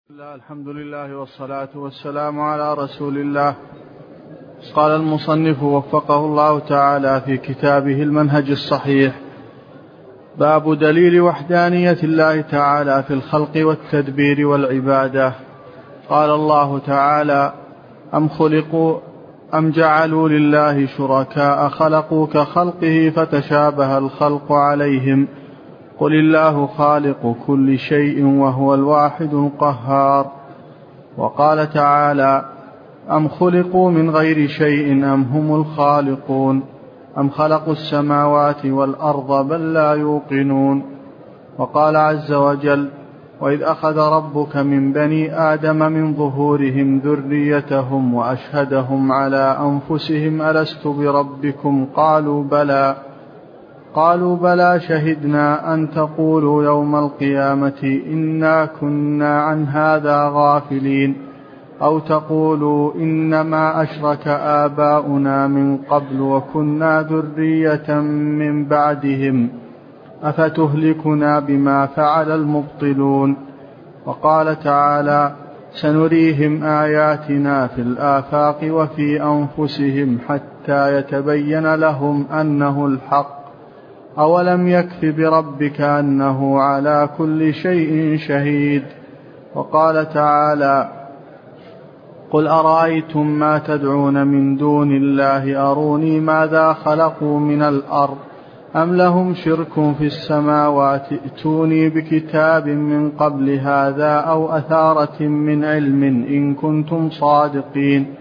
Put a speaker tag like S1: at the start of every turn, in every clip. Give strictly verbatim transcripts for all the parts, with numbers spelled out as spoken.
S1: الحمد لله والصلاة والسلام على رسول الله. قال المصنف وفقه الله تعالى في كتابه المنهج الصحيح: باب دليل وحدانية الله تعالى في الخلق والتدبير والعبادة. قال الله تعالى: أم خلقوا أم جعلوا لله شركاء خلقوا كخلقه فتشابه الخلق عليهم قل الله خالق كل شيء وهو الواحد القهار. وقال تعالى: أم خلقوا من غير شيء أم هم الخالقون أم خلقوا السماوات والأرض بل لا يوقنون. وقال عز وجل: وإذ أخذ ربك من بني آدم من ظهورهم ذريتهم وأشهدهم على أنفسهم ألست بربكم قالوا بلى قالوا بلى شهدنا أن تقولوا يوم القيامة إنا كنا عن هذا غافلين أو تقولوا إنما أشرك آباؤنا من قبل وكنا ذرية من بعدهم أفتهلكنا بما فعل المبطلون. وقال تعالى: سنريهم آياتنا في الآفاق وفي أنفسهم حتى يتبين لهم أنه الحق أولم يكف بربك أنه على كل شيء شهيد. وقال تعالى: قل أرأيتم ما تدعون من دون الله أروني ماذا خلقوا من الأرض أم لهم شرك في السماوات ائتوني بكتاب من قبل هذا أو أثارة من علم إن كنتم صادقين.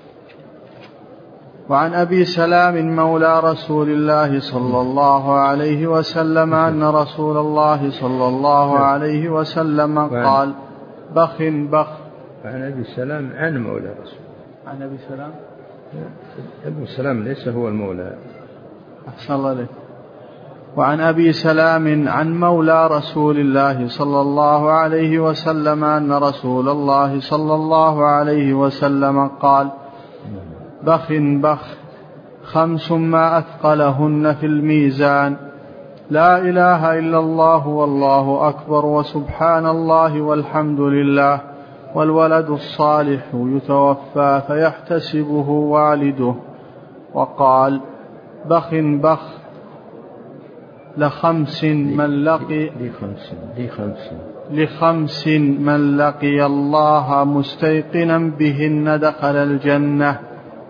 S1: وعن أبي سلام مولى رسول الله صلى الله عليه وسلم أن رسول الله صلى الله عليه وسلم قال: بخ بخ.
S2: عن أبي سلام عن مولى رسول
S1: عن أبي سلام
S2: أبو سلام ليس هو المولى.
S1: أحسن الله عليك. وعن أبي سلام عن مولى رسول الله صلى الله عليه وسلم أن رسول الله صلى الله عليه وسلم قال: بخ بخ خمس ما أثقلهن في الميزان لا إله إلا الله والله أكبر وسبحان الله والحمد لله والولد الصالح يتوفى فيحتسبه والده. وقال: بخ بخ لخمس من لقي
S2: لخمس لخمس
S1: لخمس من لقي الله مستيقنا بهن دخل الجنة: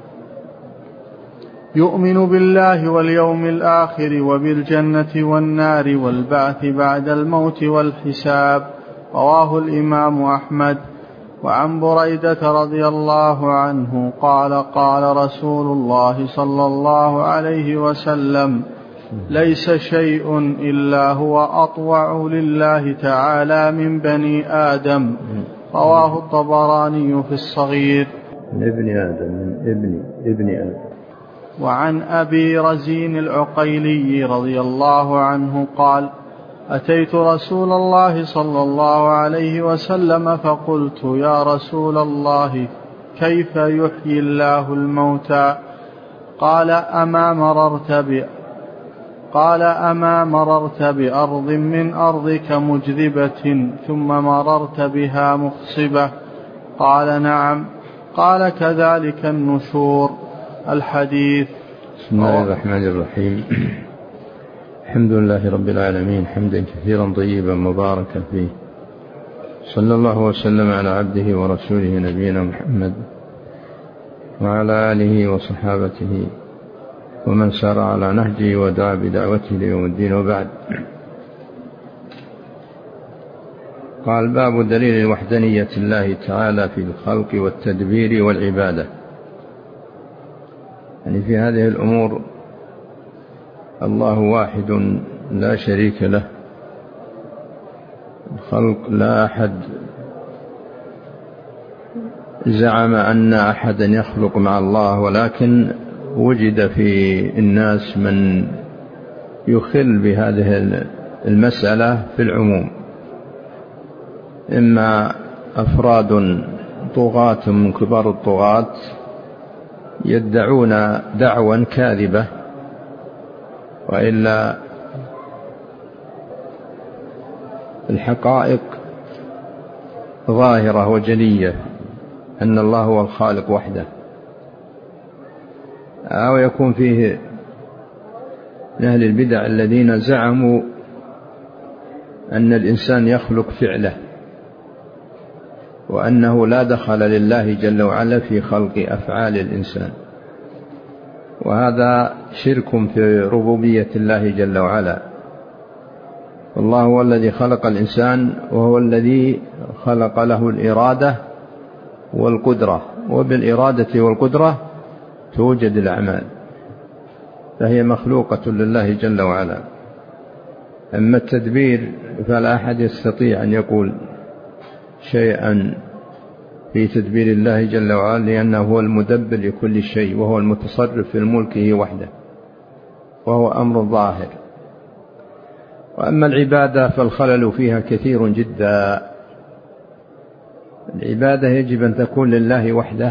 S1: يؤمن بالله واليوم الآخر وبالجنة والنار والبعث بعد الموت والحساب. رواه الإمام أحمد. وعن بريدة رضي الله عنه قال: قال رسول الله صلى الله عليه وسلم: ليس شيء إلا هو أطوع لله تعالى من بني آدم. رواه الطبراني في الصغير.
S2: من ابن آدم من ابن ابن آدم.
S1: وعن أبي رزين العقيلي رضي الله عنه قال: أتيت رسول الله صلى الله عليه وسلم فقلت: يا رسول الله كيف يحيي الله الموتى؟ قال: أما مررت ب قال أما مررت بأرض من أرضك مجذبة ثم مررت بها مخصبة؟ قال: نعم. قال: كذلك النشور. الحديث.
S2: بسم الله الرحمن الرحيم. الحمد لله رب العالمين حمدا كثيرا طيبا مباركا فيه، صلى الله وسلم على عبده ورسوله نبينا محمد وعلى آله وصحابته ومن سار على نهجه ودعا بدعوته ليوم الدين. وبعد. قال: باب دليل وحدانية الله تعالى في الخلق والتدبير والعبادة. يعني في هذه الأمور الله واحد لا شريك له. الخلق لا أحد زعم أن أحدا يخلق مع الله، ولكن وجد في الناس من يخل بهذه المسألة في العموم، إما أفراد طغاة من كبار الطغاة يدعون دعوى كاذبة، وإلا الحقائق ظاهرة وجلية أن الله هو الخالق وحده، أو يكون فيه من أهل البدع الذين زعموا أن الإنسان يخلق فعله، وأنه لا دخل لله جل وعلا في خلق أفعال الإنسان، وهذا شرك في ربوبية الله جل وعلا. والله هو الذي خلق الإنسان، وهو الذي خلق له الإرادة والقدرة، وبالإرادة والقدرة توجد الأعمال، فهي مخلوقة لله جل وعلا. أما التدبير فلا أحد يستطيع أن يقول شيئا في تدبير الله جل وعلا، لأنه هو المدبر لكل شيء، وهو المتصرف في ملكه وحده، وهو أمر ظاهر. وأما العبادة فالخلل فيها كثير جدا. العبادة يجب أن تكون لله وحده،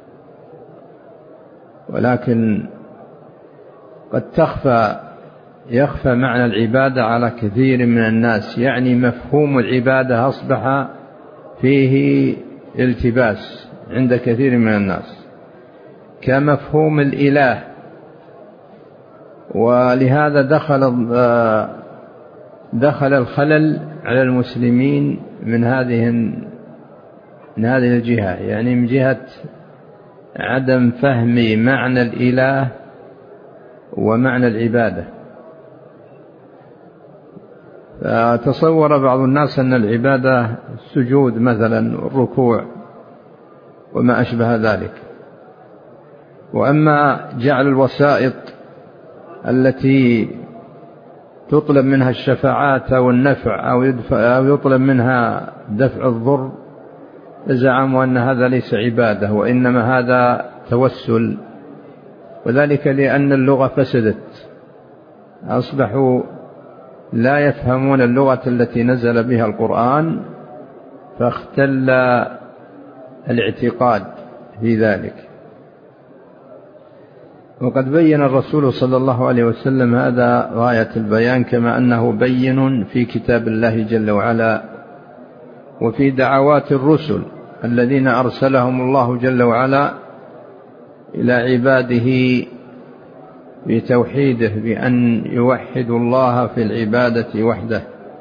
S2: ولكن قد تخفى يخفى معنى العبادة على كثير من الناس، يعني مفهوم العبادة أصبح فيه التباس عند كثير من الناس كمفهوم الإله، ولهذا دخل دخل الخلل على المسلمين من هذه من هذه الجهة، يعني من جهة عدم فهم معنى الإله ومعنى العبادة. فتصور بعض الناس أن العبادة السجود مثلا، الركوع وما أشبه ذلك. وأما جعل الوسائط التي تطلب منها الشفاعات أو النفع أو يطلب منها دفع الضر، زعموا أن هذا ليس عبادة، وإنما هذا توسل، وذلك لأن اللغة فسدت، أصبحوا لا يفهمون اللغة التي نزل بها القرآن، فاختل الاعتقاد في ذلك. وقد بين الرسول صلى الله عليه وسلم هذا غاية البيان، كما أنه بين في كتاب الله جل وعلا وفي دعوات الرسل الذين أرسلهم الله جل وعلا إلى عباده بتوحيده، بأن يوحدوا الله في العبادة وحده.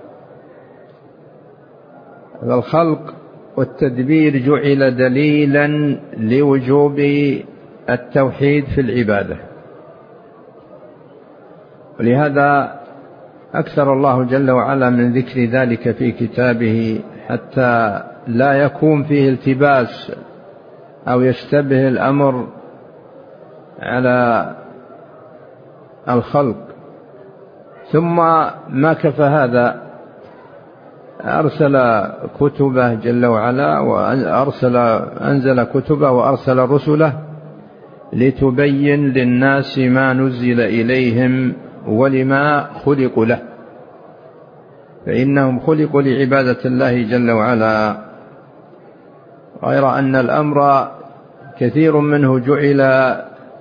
S2: فالخلق والتدبير جعل دليلا لوجوب التوحيد في العبادة، ولهذا أكثر الله جل وعلا من ذكر ذلك في كتابه، حتى لا يكون فيه التباس أو يشتبه الأمر على الخلق. ثم ما كفى هذا، أرسل كتبه جل وعلا، وأرسل أنزل كتبه وأرسل رسله لتبين للناس ما نزل إليهم ولما خلقوا له، فإنهم خلقوا لعبادة الله جل وعلا، غير أن الأمر كثير منه جعل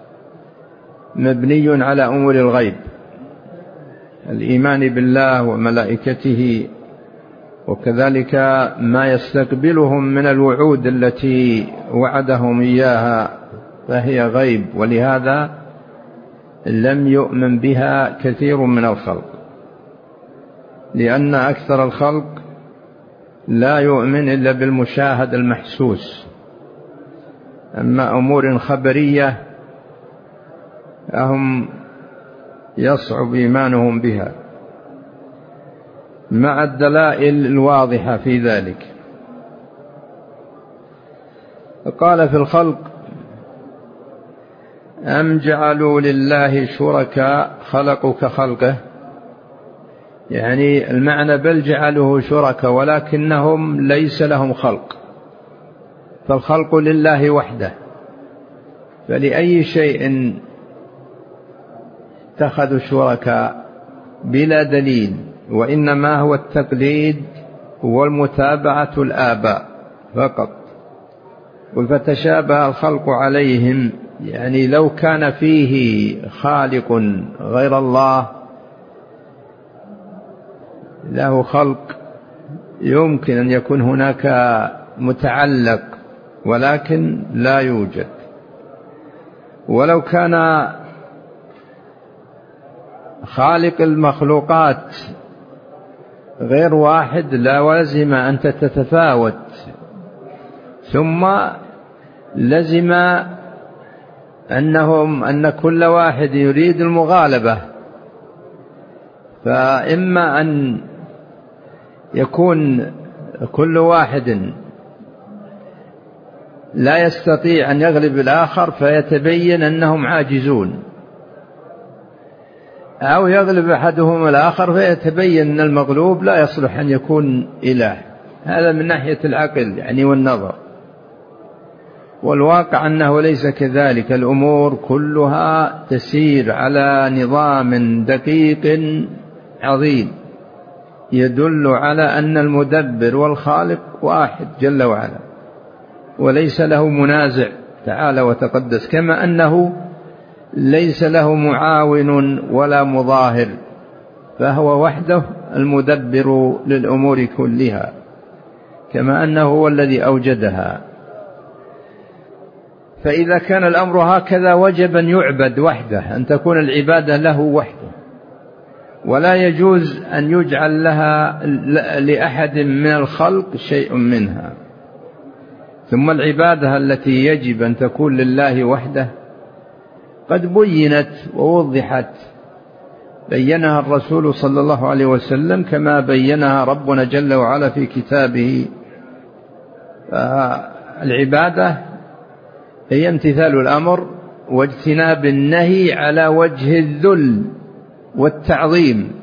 S2: مبني على أمور الغيب، الإيمان بالله وملائكته، وكذلك ما يستقبلهم من الوعود التي وعدهم إياها، فهي غيب، ولهذا لم يؤمن بها كثير من الخلق، لأن أكثر الخلق لا يؤمن إلا بالمشاهد المحسوس. أما أمور خبرية هم يصعب إيمانهم بها، مع الدلائل الواضحة في ذلك. قال في الخلق: أم جعلوا لله شركاء خلقوا كخلقه، يعني المعنى بل جعلوه شركاء ولكنهم ليس لهم خلق، فالخلق لله وحده، فلأي شيء اتخذوا شركاء بلا دليل، وإنما هو التقليد والمتابعة الآباء فقط. فتشابه الخلق عليهم، يعني لو كان فيه خالق غير الله له خلق، يمكن أن يكون هناك متعلق ولكن لا يوجد. ولو كان خالق المخلوقات غير واحد لازم أن تتفاوت، ثم لزم أنهم أن كل واحد يريد المغالبة، فإما أن يكون كل واحد لا يستطيع أن يغلب الآخر فيتبين أنهم عاجزون، أو يغلب أحدهم الآخر فيتبين أن المغلوب لا يصلح أن يكون إله. هذا من ناحية العقل يعني والنظر، والواقع أنه ليس كذلك. الأمور كلها تسير على نظام دقيق عظيم يدل على أن المدبر والخالق واحد جل وعلا، وليس له منازع تعالى وتقدس، كما أنه ليس له معاون ولا مظاهر، فهو وحده المدبر للأمور كلها، كما أنه هو الذي أوجدها. فإذا كان الأمر هكذا وجب أن يعبد وحده، أن تكون العبادة له وحده، ولا يجوز أن يجعل لها لأحد من الخلق شيء منها. ثم العبادة التي يجب أن تكون لله وحده قد بينت ووضحت، بينها الرسول صلى الله عليه وسلم كما بينها ربنا جل وعلا في كتابه. العبادة هي امتثال الأمر واجتناب النهي على وجه الذل والتعظيم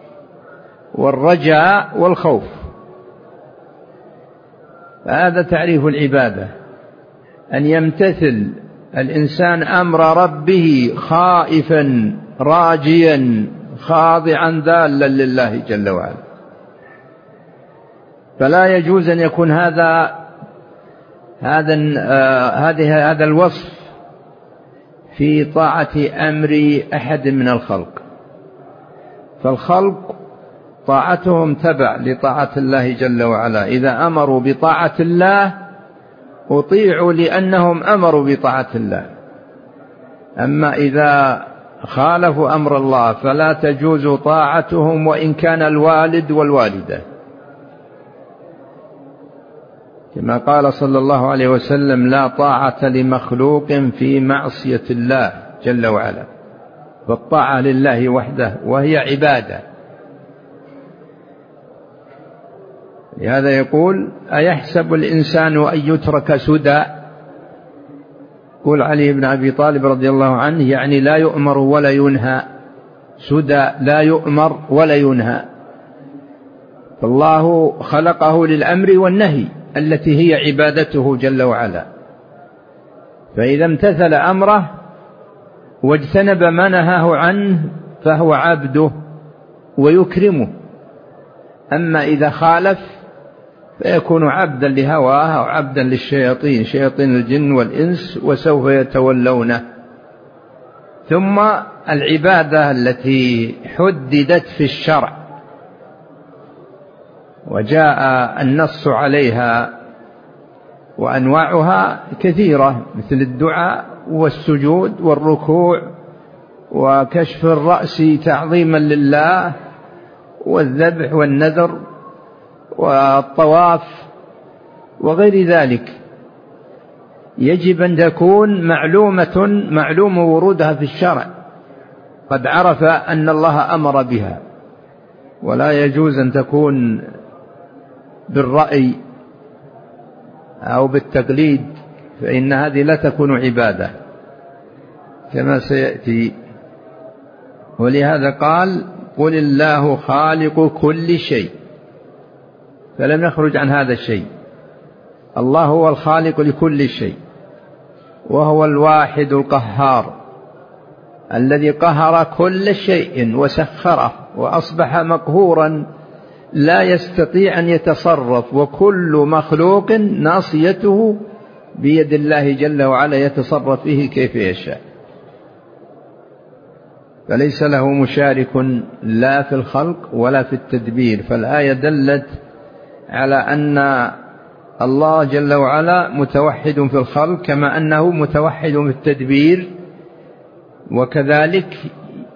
S2: والرجاء والخوف. هذا تعريف العبادة، أن يمتثل الإنسان أمر ربه خائفا راجيا خاضعا ذالا لله جل وعلا. فلا يجوز أن يكون هذا هذا هذه هذا الوصف في طاعة أمر أحد من الخلق. فالخلق طاعتهم تبع لطاعة الله جل وعلا، إذا أمروا بطاعة الله أطيعوا لأنهم أمروا بطاعة الله، أما إذا خالفوا أمر الله فلا تجوز طاعتهم وإن كان الوالد والوالدة، كما قال صلى الله عليه وسلم: لا طاعة لمخلوق في معصية الله جل وعلا، فالطاعة لله وحده وهي عبادة. لهذا يقول: أيحسب الإنسان أن يترك سدى؟ يقول علي بن أبي طالب رضي الله عنه يعني لا يؤمر ولا ينهى، سدى لا يؤمر ولا ينهى. فالله خلقه للأمر والنهي التي هي عبادته جل وعلا، فإذا امتثل أمره واجتنب ما نهاه عنه فهو عبده ويكرمه. أما إذا خالف فيكون عبدا لهواه أو عبدا للشياطين، شياطين الجن والإنس، وسوف يتولونه. ثم العبادة التي حددت في الشرع وجاء النص عليها وأنواعها كثيرة، مثل الدعاء والسجود والركوع وكشف الرأس تعظيما لله والذبح والنذر والطواف وغير ذلك، يجب أن تكون معلومة معلوم ورودها في الشرع، قد عرف أن الله أمر بها، ولا يجوز أن تكون بالرأي أو بالتقليد، فإن هذه لا تكون عبادة كما سيأتي. ولهذا قال: قل الله خالق كل شيء، فلم يخرج عن هذا الشيء. الله هو الخالق لكل شيء، وهو الواحد القهار الذي قهر كل شيء وسخره وأصبح مقهورا لا يستطيع أن يتصرف، وكل مخلوق ناصيته بيد الله جل وعلا يتصرف فيه كيف يشاء، فليس له مشارك لا في الخلق ولا في التدبير. فالآية دلت على أن الله جل وعلا متوحد في الخلق كما أنه متوحد في التدبير، وكذلك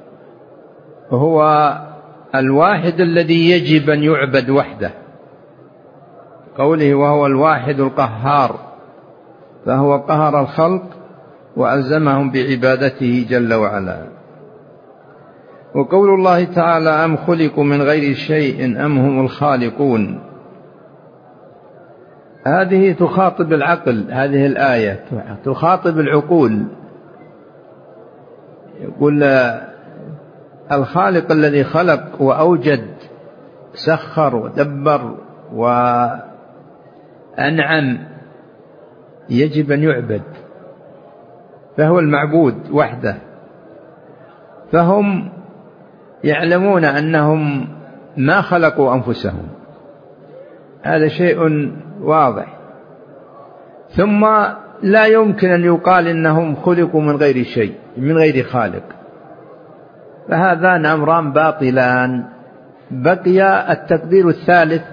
S2: هو الواحد الذي يجب أن يعبد وحده، قوله وهو الواحد القهار، فهو قهر الخلق وألزمهم بعبادته جل وعلا. وقول الله تعالى أم خلقوا من غير شيء أم هم الخالقون، هذه تخاطب العقل، هذه الآية تخاطب العقول. يقول الخالق الذي خلق وأوجد سخر ودبر وأنعم يجب أن يعبد، فهو المعبود وحده. فهم يعلمون أنهم ما خلقوا أنفسهم، هذا شيء واضح. ثم لا يمكن أن يقال إنهم خلقوا من غير شيء، من غير خالق، فهذان أمران باطلان. بقي التقدير الثالث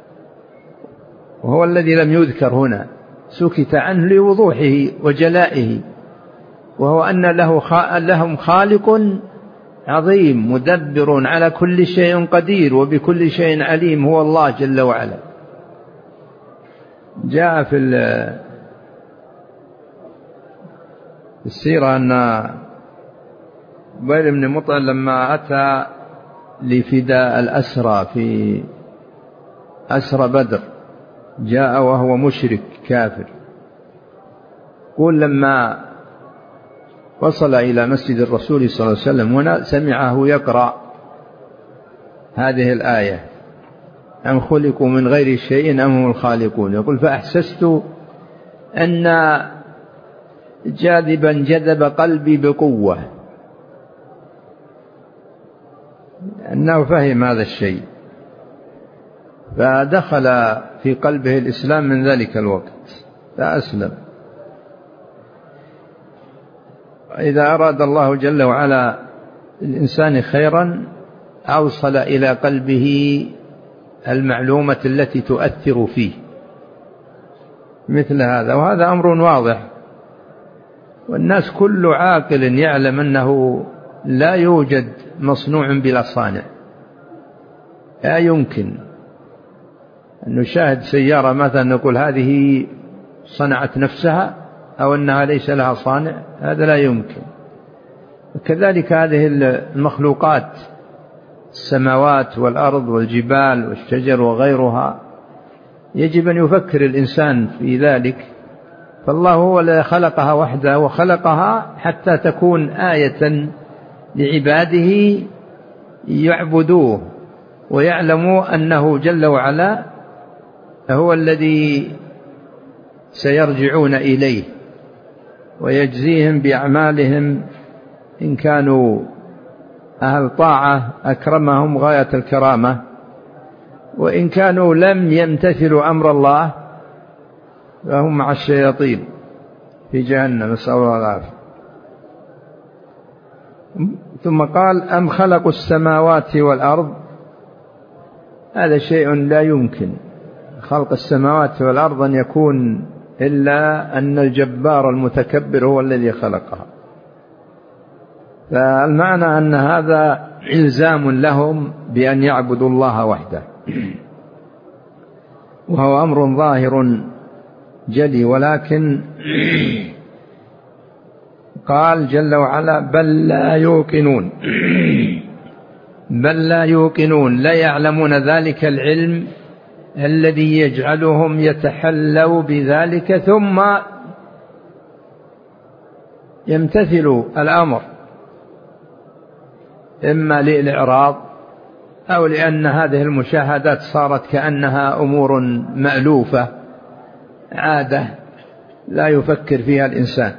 S2: وهو الذي لم يذكر هنا، سكت عنه لوضوحه وجلائه، وهو أن له لهم خالق عظيم مدبر على كل شيء قدير وبكل شيء عليم، هو الله جل وعلا. جاء في السيرة أن جبير بن مطعم لما أتى لفداء الأسرى في أسرى بدر جاء وهو مشرك كافر. قل لما وصل إلى مسجد الرسول صلى الله عليه وسلم وسمعه يقرأ هذه الآية أم خلقوا من غير شيء أم هم الخالقون، يقول فأحسست أن جاذبا جذب قلبي بقوة، أنه فهم هذا الشيء فدخل في قلبه الإسلام من ذلك الوقت فأسلم. إذا أراد الله جل وعلا الإنسان خيرا أوصل إلى قلبه المعلومة التي تؤثر فيه مثل هذا، وهذا أمر واضح، والناس كل عاقل يعلم أنه لا يوجد مصنوع بلا صانع. لا يمكن أن نشاهد سيارة مثلا نقول هذه صنعت نفسها أو أنها ليس لها صانع، هذا لا يمكن. كذلك هذه المخلوقات، السماوات والأرض والجبال والشجر وغيرها، يجب أن يفكر الإنسان في ذلك. فالله هو الذي خلقها وحده، وخلقها حتى تكون آية لعباده يعبدوه ويعلموا أنه جل وعلا هو الذي سيرجعون إليه ويجزيهم بأعمالهم. إن كانوا أهل طاعة أكرمهم غاية الكرامة، وإن كانوا لم يمتثلوا أمر الله فهم مع الشياطين في جهنم، نسأل الله العافية. ثم قال أم خلقوا السماوات والأرض، هذا شيء لا يمكن خلق السماوات والأرض أن يكون إلا أن الجبار المتكبر هو الذي خلقها. فالمعنى أن هذا إلزام لهم بأن يعبدوا الله وحده، وهو أمر ظاهر جلي. ولكن قال جل وعلا بل لا يوقنون، بل لا يوقنون، لا يعلمون ذلك العلم الذي يجعلهم يتحلوا بذلك ثم يمتثلوا الأمر، إما للإعراض أو لأن هذه المشاهدات صارت كأنها أمور مألوفة عادة لا يفكر فيها الإنسان.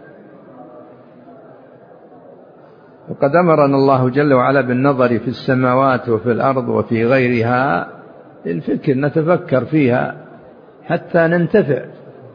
S2: وقد أمرنا الله جل وعلا بالنظر في السماوات وفي الأرض وفي غيرها للفكر، نتفكر فيها حتى ننتفع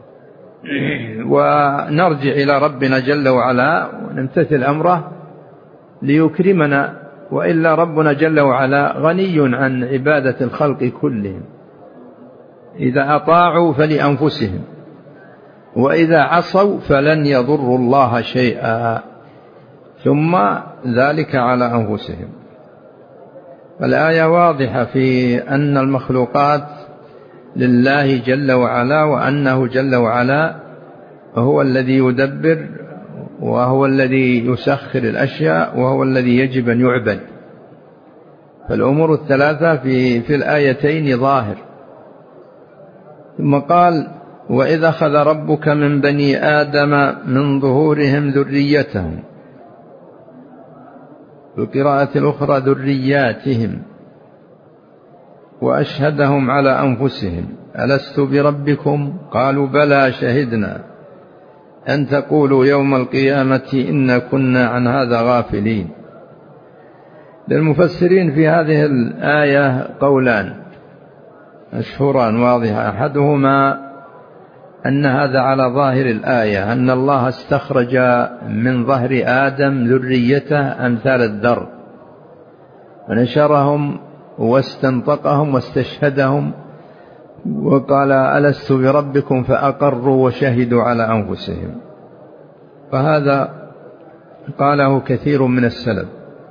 S2: ونرجع إلى ربنا جل وعلا ونمتثل أمره ليكرمنا، وإلا ربنا جل وعلا غني عن عبادة الخلق كلهم، إذا أطاعوا فلأنفسهم وإذا عصوا فلن يضروا الله شيئا ثم ذلك على أنفسهم. الآية واضحة في أن المخلوقات لله جل وعلا، وأنه جل وعلا هو الذي يدبر وهو الذي يسخر الأشياء وهو الذي يجب أن يعبد. فالأمور الثلاثة في, في الآيتين ظاهر. ثم قال: وإذا أخذ ربك من بني آدم من ظهورهم ذريتهم، في القراءة الأخرى ذرياتهم، وأشهدهم على أنفسهم ألست بربكم قالوا بلى شهدنا أن تقولوا يوم القيامة إنا كنا عن هذا غافلين. للمفسرين في هذه الآية قولان مشهوران واضحان، أحدهما أن هذا على ظاهر الآية، أن الله استخرج من ظهر آدم ذريته أمثال الذر ونشرهم واستنطقهم واستشهدهم وقال ألست بربكم فأقروا وشهدوا على أنفسهم. فهذا قاله كثير من السلف،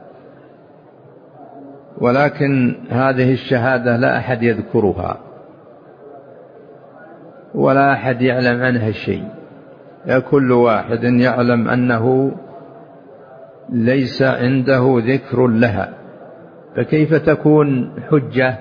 S2: ولكن هذه الشهادة لا أحد يذكرها ولا أحد يعلم عنها شيء، كل واحد يعلم أنه ليس عنده ذكر لها، فكيف تكون حجة؟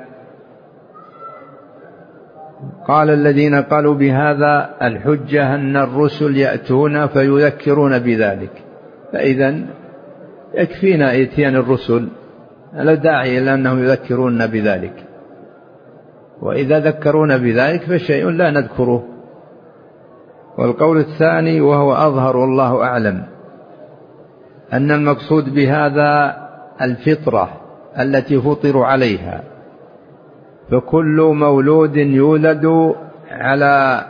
S2: قال الذين قالوا بهذا الحجة أن الرسل يأتون فيذكرون بذلك، فإذن يكفينا إتيان الرسل، لا داعي إلا أنهم يذكرون بذلك، وإذا ذكرون بذلك فشيء لا نذكره. والقول الثاني وهو أظهر والله أعلم، أن المقصود بهذا الفطرة التي فطروا عليها، فكل مولود يولد على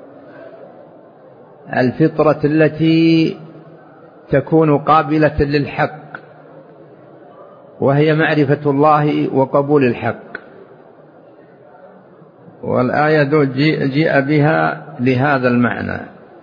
S2: الفطرة التي تكون قابلة للحق، وهي معرفة الله وقبول الحق. والآية جيء بها لهذا المعنى،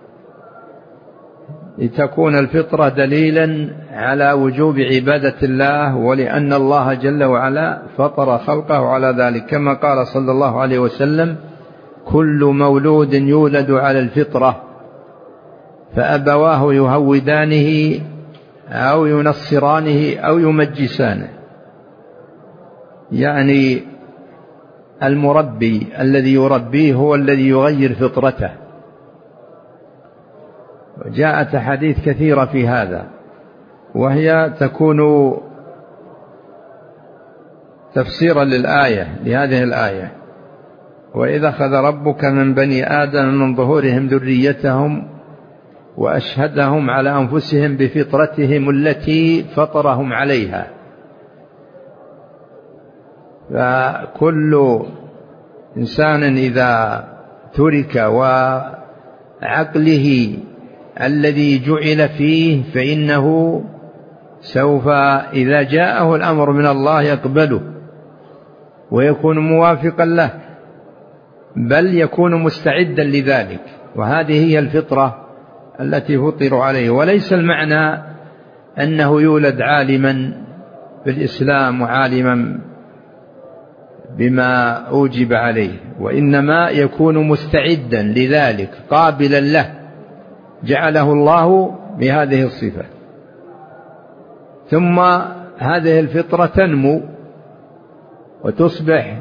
S2: لتكون الفطرة دليلا على وجوب عبادة الله، ولأن الله جل وعلا فطر خلقه على ذلك، كما قال صلى الله عليه وسلم: كل مولود يولد على الفطرة فأبواه يهودانه أو ينصرانه أو يمجسانه، يعني المربي الذي يربيه هو الذي يغير فطرته. وجاءت حديث كثيرة في هذا، وهي تكون تفسيرا للآية، لهذه الآية: وإذا أخذ ربك من بني آدم من ظهورهم ذريتهم وأشهدهم على أنفسهم بفطرتهم التي فطرهم عليها. فكل إنسان إذا ترك وعقله الذي جعل فيه فإنه سوف إذا جاءه الأمر من الله يقبله ويكون موافقا له، بل يكون مستعدا لذلك. وهذه هي الفطرة التي فطروا عليه. وليس المعنى أنه يولد عالما بالإسلام وعالما بما أوجب عليه، وإنما يكون مستعدا لذلك قابلا له، جعله الله بهذه الصفة. ثم هذه الفطرة تنمو وتصبح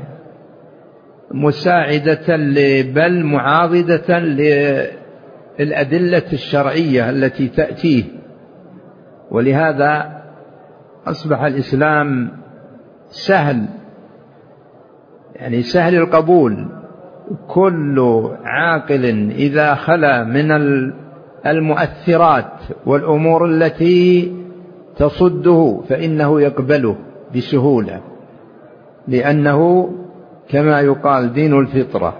S2: مساعدة بل معاضدة للأدلة الشرعية التي تأتيه. ولهذا أصبح الإسلام سهل، يعني سهل القبول. كل عاقل إذا خلا من المؤثرات والأمور التي تصده فإنه يقبله بسهولة، لأنه كما يقال دين الفطرة.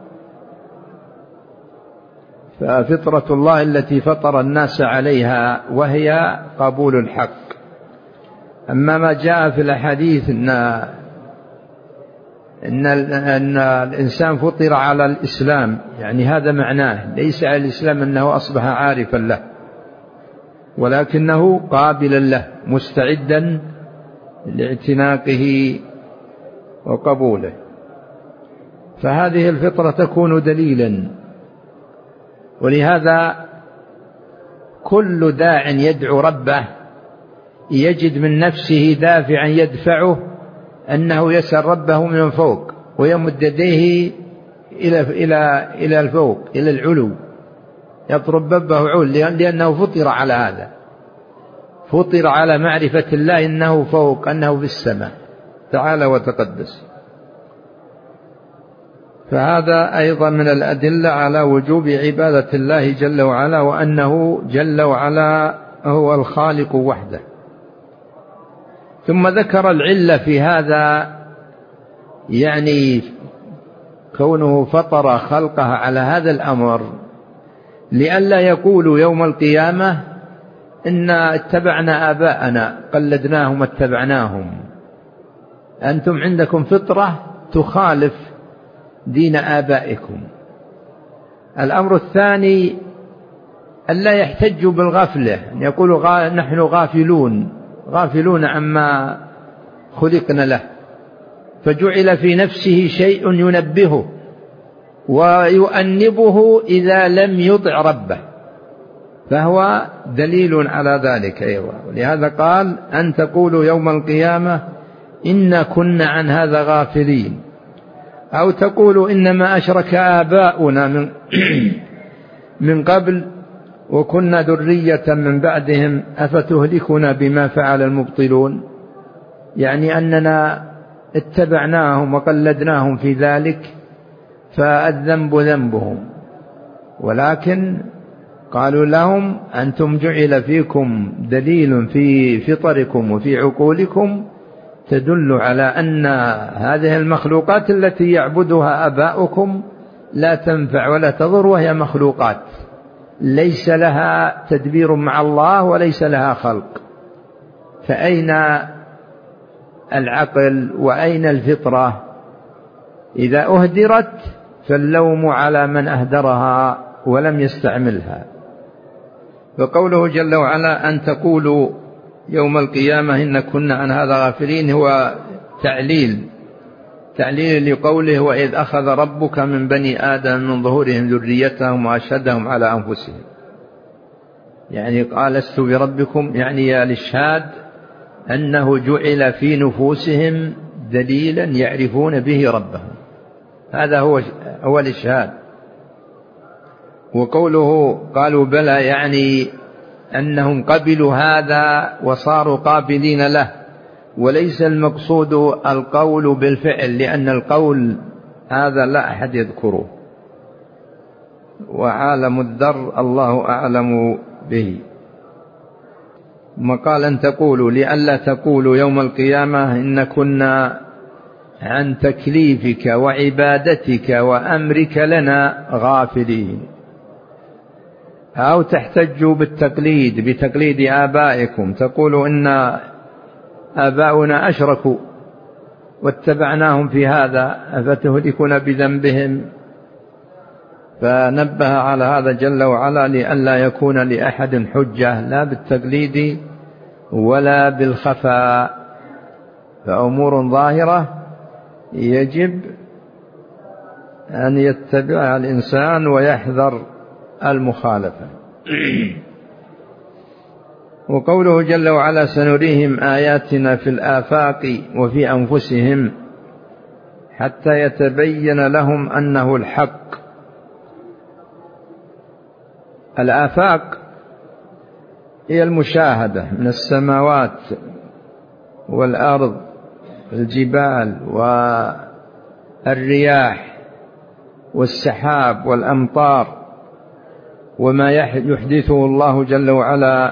S2: ففطرة الله التي فطر الناس عليها وهي قبول الحق. أما ما جاء في الأحاديث أن إن, أن الإنسان فطر على الإسلام، يعني هذا معناه، ليس على الإسلام أنه أصبح عارفا له، ولكنه قابلا له مستعدا لاعتناقه وقبوله. فهذه الفطرة تكون دليلا. ولهذا كل داع يدعو ربه يجد من نفسه دافعا يدفعه أنه يسأل ربه من فوق ويمد يديه إلى إلى إلى الفوق إلى العلو، يطلب ربه عول، لأنه فطر على هذا، فطر على معرفة الله أنه فوق، أنه في السماء تعالى وتقدس. فهذا أيضا من الأدلة على وجوب عبادة الله جل وعلا، وأنه جل وعلا هو الخالق وحده. ثم ذكر العلة في هذا، يعني كونه فطر خلقه على هذا الأمر لئلا يقولوا يوم القيامة إن اتبعنا آباءنا قلدناهم اتبعناهم. أنتم عندكم فطرة تخالف دين آبائكم. الأمر الثاني ألا يحتجوا بالغفلة، أن يقولوا غا نحن غافلون غافلون عما خلقنا له، فجعل في نفسه شيء ينبهه ويؤنبه إذا لم يطع ربه، فهو دليل على ذلك أيضا. ولهذا قال أن تقولوا يوم القيامة إنا كنا عن هذا غافلين، أو تقولوا إنما أشرك آباؤنا من, من قبل وكنا ذرية من بعدهم أفتهلكنا بما فعل المبطلون، يعني أننا اتبعناهم وقلدناهم في ذلك فالذنب ذنبهم. ولكن قالوا لهم أنتم جعل فيكم دليل في فطركم وفي عقولكم تدل على أن هذه المخلوقات التي يعبدها آباؤكم لا تنفع ولا تضر، وهي مخلوقات ليس لها تدبير مع الله وليس لها خلق. فأين العقل وأين الفطرة؟ إذا أهدرت فاللوم على من أهدرها ولم يستعملها. وقوله جل وعلا أن تقولوا يوم القيامة إن كنا عن هذا غافلين هو تعليل تعليل لقوله وإذ أخذ ربك من بني آدم من ظهورهم ذريتهم وأشهدهم على أنفسهم، يعني قال لست بربكم، يعني الإشهاد أنه جعل في نفوسهم دليلا يعرفون به ربهم، هذا هو هو الإشهاد. وقوله قالوا بلى يعني أنهم قبلوا هذا وصاروا قابلين له، وليس المقصود القول بالفعل، لأن القول هذا لا أحد يذكره، وعالم الذر الله أعلم به. ثم قال أن تقولوا لئلا تقولوا يوم القيامة إن كنا عن تكليفك وعبادتك وأمرك لنا غافلين، أو تحتجوا بالتقليد بتقليد آبائكم، تقولوا إن آباؤنا أشركوا واتبعناهم في هذا أفتهلكنا بذنبهم. فنبه على هذا جل وعلا لئلا يكون لأحد حجة لا بالتقليد ولا بالخفاء، فأمور ظاهرة يجب أن يتبعها الإنسان ويحذر المخالفة. وقوله جل وعلا سنريهم آياتنا في الآفاق وفي أنفسهم حتى يتبين لهم أنه الحق. الآفاق هي المشاهدة من السماوات والأرض والجبال والرياح والسحاب والأمطار وما يحدثه الله جل وعلا،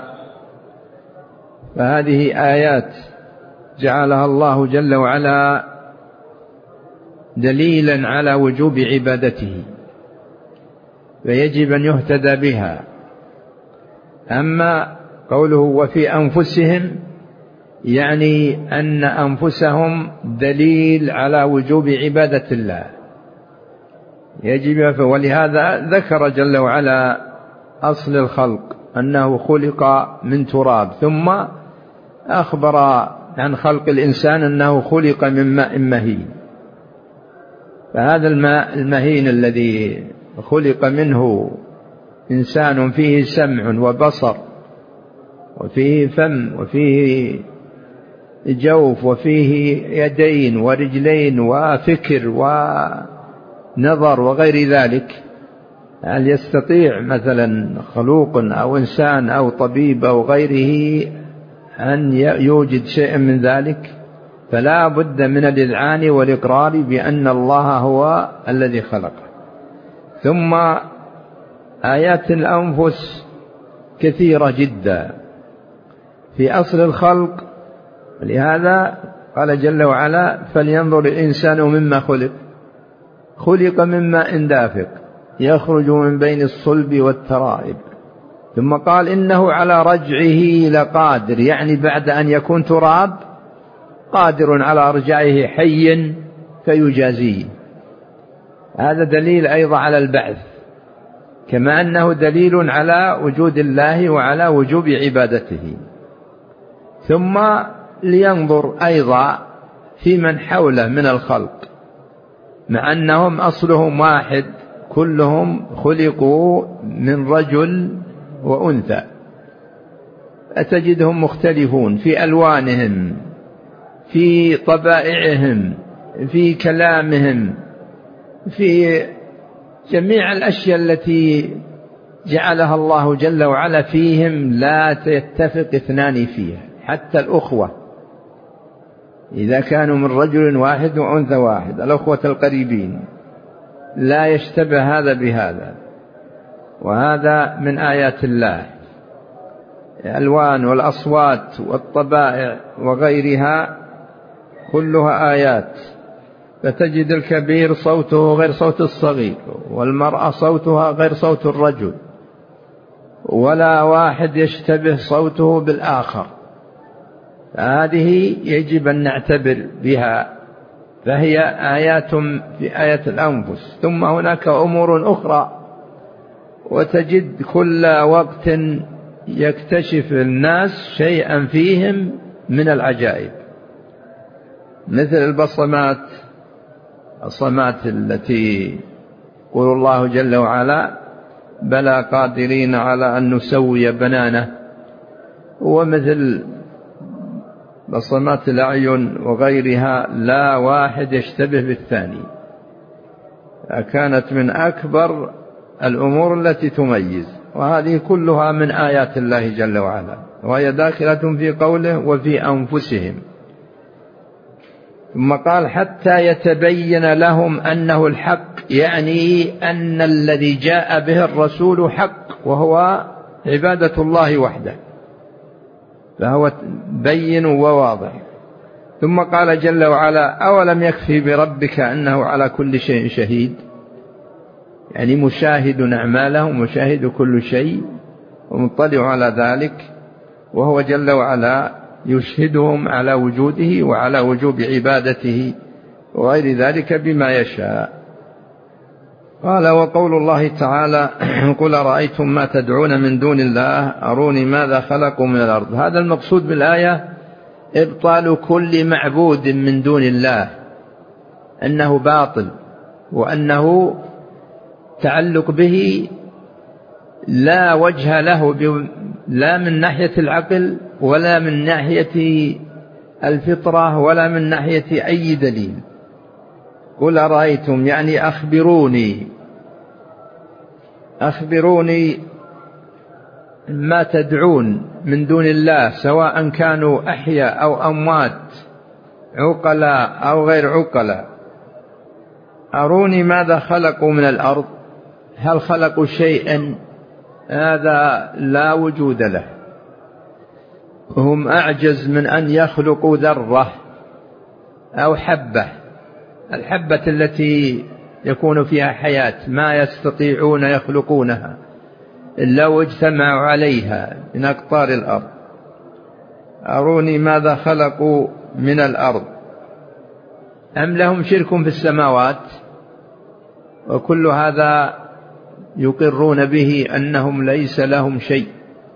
S2: فهذه آيات جعلها الله جل وعلا دليلا على وجوب عبادته، فيجب أن يهتدى بها. أما قوله وفي أنفسهم يعني أن أنفسهم دليل على وجوب عبادة الله يجب. ولهذا ذكر جل وعلا أصل الخلق أنه خلق من تراب، ثم أخبر عن خلق الإنسان أنه خلق من ماء مهين. فهذا الماء المهين الذي خلق منه إنسان فيه سمع وبصر وفيه فم وفيه جوف وفيه يدين ورجلين وفكر ونظر وغير ذلك، هل يستطيع مثلا خلوق أو إنسان أو طبيب أو غيره أن يوجد شيء من ذلك؟ فلا بد من الإذعان والإقرار بأن الله هو الذي خلقه. ثم آيات الأنفس كثيرة جدا في أصل الخلق، لهذا قال جل وعلا فلينظر الإنسان مما خلق، خلق من ماء دافق يخرج من بين الصلب والترائب. ثم قال إنه على رجعه لقادر، يعني بعد أن يكون تراب قادر على رجعه حي فيجازيه. هذا دليل أيضا على البعث، كما أنه دليل على وجود الله وعلى وجوب عبادته. ثم لينظر أيضا في من حوله من الخلق، مع أنهم أصلهم واحد، كلهم خلقوا من رجل وأنثى، أتجدهم مختلفون في ألوانهم، في طبائعهم، في كلامهم، في جميع الأشياء التي جعلها الله جل وعلا فيهم لا يتفق اثنان فيها. حتى الأخوة إذا كانوا من رجل واحد وأنثى واحد، الأخوة القريبين، لا يشتبه هذا بهذا. وهذا من آيات الله، الألوان والأصوات والطبائع وغيرها كلها آيات. فتجد الكبير صوته غير صوت الصغير، والمرأة صوتها غير صوت الرجل، ولا واحد يشتبه صوته بالآخر. هذه يجب أن نعتبر بها، فهي آيات في آية الأنفس. ثم هناك أمور أخرى، وتجد كل وقت يكتشف الناس شيئا فيهم من العجائب، مثل البصمات، الصمات التي يقول الله جل وعلا بلى قادرين على أن نسوي بنانه، ومثل بصمات الأعين وغيرها لا واحد يشتبه بالثاني. كانت من أكبر الأمور التي تميز، وهذه كلها من آيات الله جل وعلا، وهي داخلة في قوله وفي أنفسهم. ثم قال حتى يتبين لهم أنه الحق، يعني أن الذي جاء به الرسول حق، وهو عبادة الله وحده، فهو بين وواضح. ثم قال جل وعلا أولم يكفي بربك أنه على كل شيء شهيد، يعني مشاهد أعمالهم، مشاهد كل شيء ومطلع على ذلك، وهو جل وعلا يشهدهم على وجوده وعلى وجوب عبادته وغير ذلك بما يشاء. قال وقول الله تعالى قل رأيتم ما تدعون من دون الله أروني ماذا خلقوا من الأرض. هذا المقصود بالآية إبطال كل معبود من دون الله، أنه باطل، وأنه تعلق به لا وجه له، لا من ناحية العقل ولا من ناحية الفطرة ولا من ناحية أي دليل. قل أرأيتم يعني أخبروني، أخبروني ما تدعون من دون الله، سواء كانوا أحياء أو أموات، عقلاء أو غير عقلاء. أروني ماذا خلقوا من الأرض، هل خلقوا شيئا؟ هذا لا وجود له، هم أعجز من أن يخلقوا ذرة أو حبة، الحبة التي يكون فيها حياة ما يستطيعون يخلقونها إلا واجتمعوا عليها من أقطار الأرض. أروني ماذا خلقوا من الأرض أم لهم شرك في السماوات. وكل هذا يقرون به أنهم ليس لهم شيء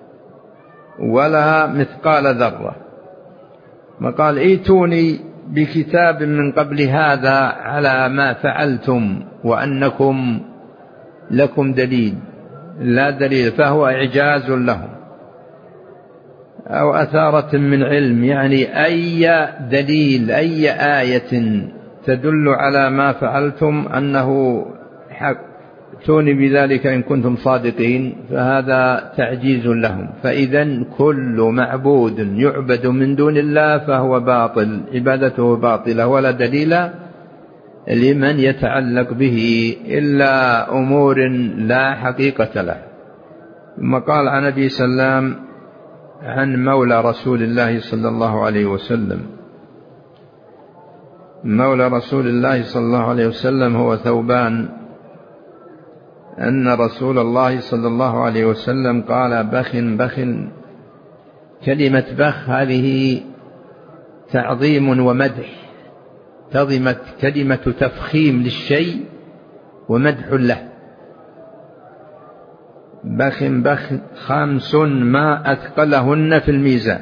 S2: ولا مثقال ذرة. ما قال ائتوني بكتاب من قبل هذا على ما فعلتم وأنكم لكم دليل. لا دليل، فهو إعجاز لهم، أو أثارة من علم، يعني أي دليل أي آية تدل على ما فعلتم أنه حق، ائتوني بذلك إن كنتم صادقين. فهذا تعجيز لهم. فإذا كل معبود يعبد من دون الله فهو باطل، عبادته باطلة ولا دليل لمن يتعلق به إلا أمور لا حقيقة له. ثم قال عن أبي سلام عن مولى رسول الله صلى الله عليه وسلم. مولى رسول الله صلى الله عليه وسلم هو ثوبان، أن رسول الله صلى الله عليه وسلم قال بخ بخ. كلمة بخ هذه تعظيم ومدح، تضمت كلمة تفخيم للشيء ومدح له. بخ بخ خمس ما أثقلهن في الميزان: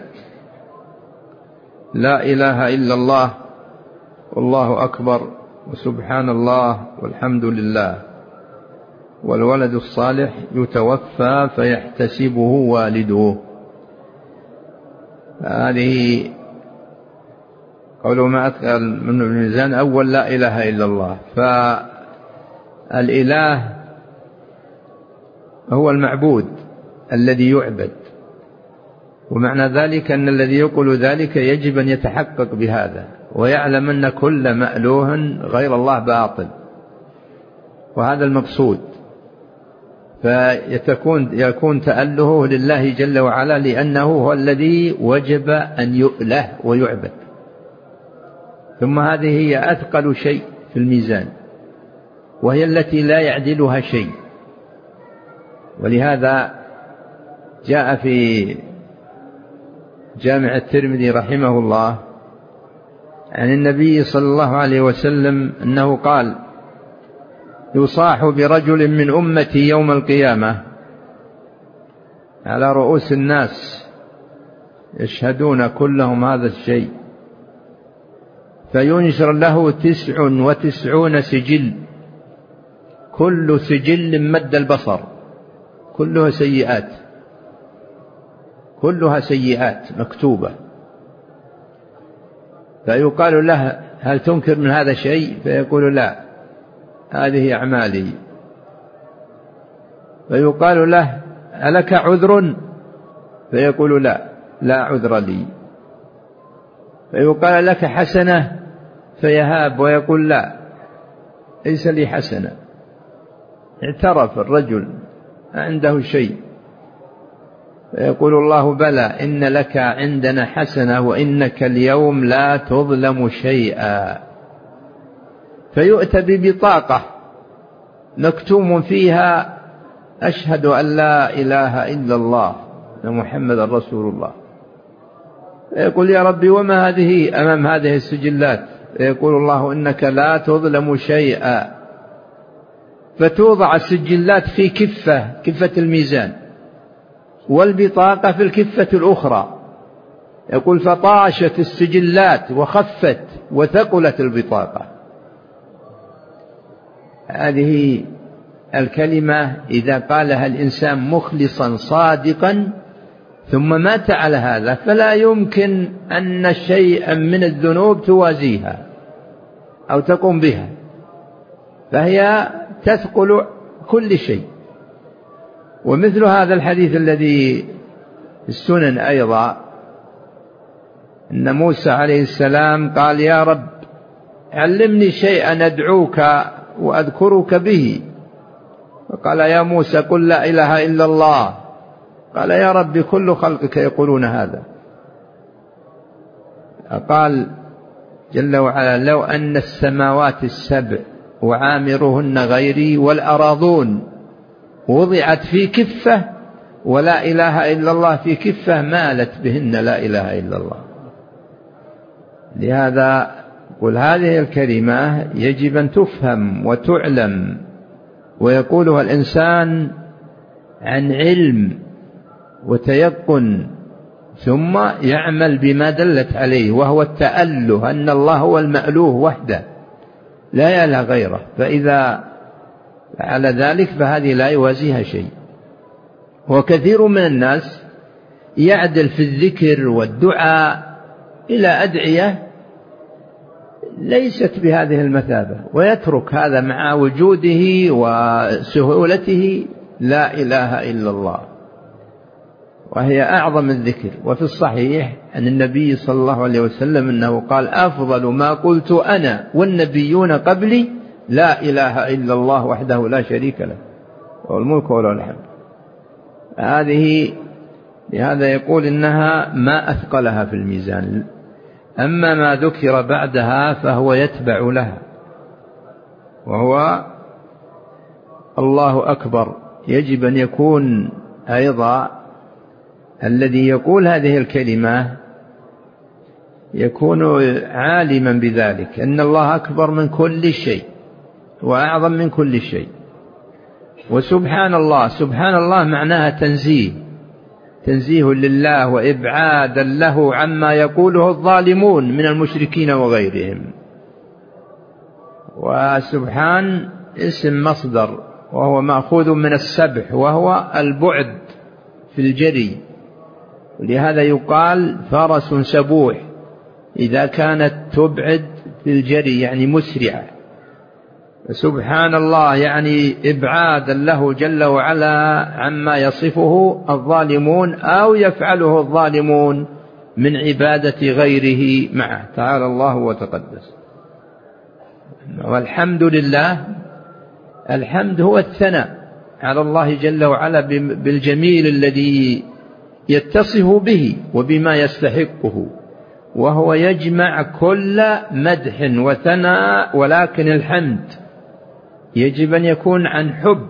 S2: لا إله إلا الله والله أكبر وسبحان الله والحمد لله، والولد الصالح يتوفى فيحتسبه والده. هذه قولوا ما أثقل من الميزان أول لا إله إلا الله. فالإله هو المعبود الذي يعبد، ومعنى ذلك أن الذي يقول ذلك يجب أن يتحقق بهذا ويعلم أن كل مألوه غير الله باطل، وهذا المقصود. فيكون يكون تألهه لله جل وعلا لأنه هو الذي وجب أن يؤله ويعبد. ثم هذه هي أثقل شيء في الميزان، وهي التي لا يعدلها شيء. ولهذا جاء في جامع الترمذي رحمه الله عن النبي صلى الله عليه وسلم أنه قال: يصاح برجل من أمتي يوم القيامة على رؤوس الناس يشهدون كلهم هذا الشيء، فينشر له تسع وتسعون سجل، كل سجل مد البصر، كلها سيئات، كلها سيئات مكتوبة. فيقال له: هل تنكر من هذا شيء؟ فيقول: لا، هذه أعمالي. فيقال له: ألك عذر؟ فيقول: لا، لا عذر لي. فيقال: لك حسنة؟ فيهاب ويقول: لا، ليس لي حسنة. اعترف الرجل عنده شيء. فيقول الله: بلى، إن لك عندنا حسنة وإنك اليوم لا تظلم شيئا. فيؤتى ببطاقة مكتوم فيها: أشهد أن لا إله إلا الله وأن محمد رسول الله. فيقول: يا ربي، وما هذه أمام هذه السجلات؟ فيقول الله: إنك لا تظلم شيئا. فتوضع السجلات في كفة، كفة الميزان، والبطاقة في الكفة الأخرى. يقول: فطاشت السجلات وخفت وثقلت البطاقة. هذه الكلمة إذا قالها الإنسان مخلصا صادقا ثم مات على هذا فلا يمكن أن شيئا من الذنوب توازيها أو تقوم بها، فهي تثقل كل شيء. ومثل هذا الحديث الذي في السنن أيضا، أن موسى عليه السلام قال: يا رب، علمني شيئا أدعوك وأذكرك به. فقال: يا موسى، قل لا إله إلا الله. قال: يا رب، كل خلقك يقولون هذا. قال جل وعلا: لو أن السماوات السبع وعامرهن غيري والأراضون وضعت في كفة ولا إله إلا الله في كفة مالت بهن لا إله إلا الله. لهذا قل هذه الكلمة يجب أن تفهم وتعلم ويقولها الإنسان عن علم وتيقن، ثم يعمل بما دلت عليه، وهو التأله أن الله هو المألوه وحده لا يله غيره. فإذا على ذلك فهذه لا يوازيها شيء. وكثير من الناس يعدل في الذكر والدعاء إلى أدعية ليست بهذه المثابة، ويترك هذا مع وجوده وسهولته لا إله إلا الله، وهي أعظم الذكر. وفي الصحيح أن النبي صلى الله عليه وسلم أنه قال أفضل ما قلت أنا والنبيون قبلي لا إله إلا الله وحده لا شريك له والملك وله الحمد. هذه لهذا يقول إنها ما أثقلها في الميزان. أما ما ذكر بعدها فهو يتبع لها، وهو الله أكبر. يجب أن يكون أيضا الذي يقول هذه الكلمة يكون عالما بذلك، أن الله أكبر من كل شيء وأعظم من كل شيء. وسبحان الله، سبحان الله معناها تنزيه، تنزيه لله وإبعادا له عما يقوله الظالمون من المشركين وغيرهم. وسبحان اسم مصدر وهو مأخوذ من السبح وهو البعد في الجري، ولهذا يقال فرس سبوح إذا كانت تبعد في الجري يعني مسرعة. سبحان الله يعني إبعادا له جل وعلا عما يصفه الظالمون أو يفعله الظالمون من عبادة غيره معه، تعالى الله وتقدس. والحمد لله، الحمد هو الثناء على الله جل وعلا بالجميل الذي يتصف به وبما يستحقه، وهو يجمع كل مدح وثناء. ولكن الحمد يجب أن يكون عن حب،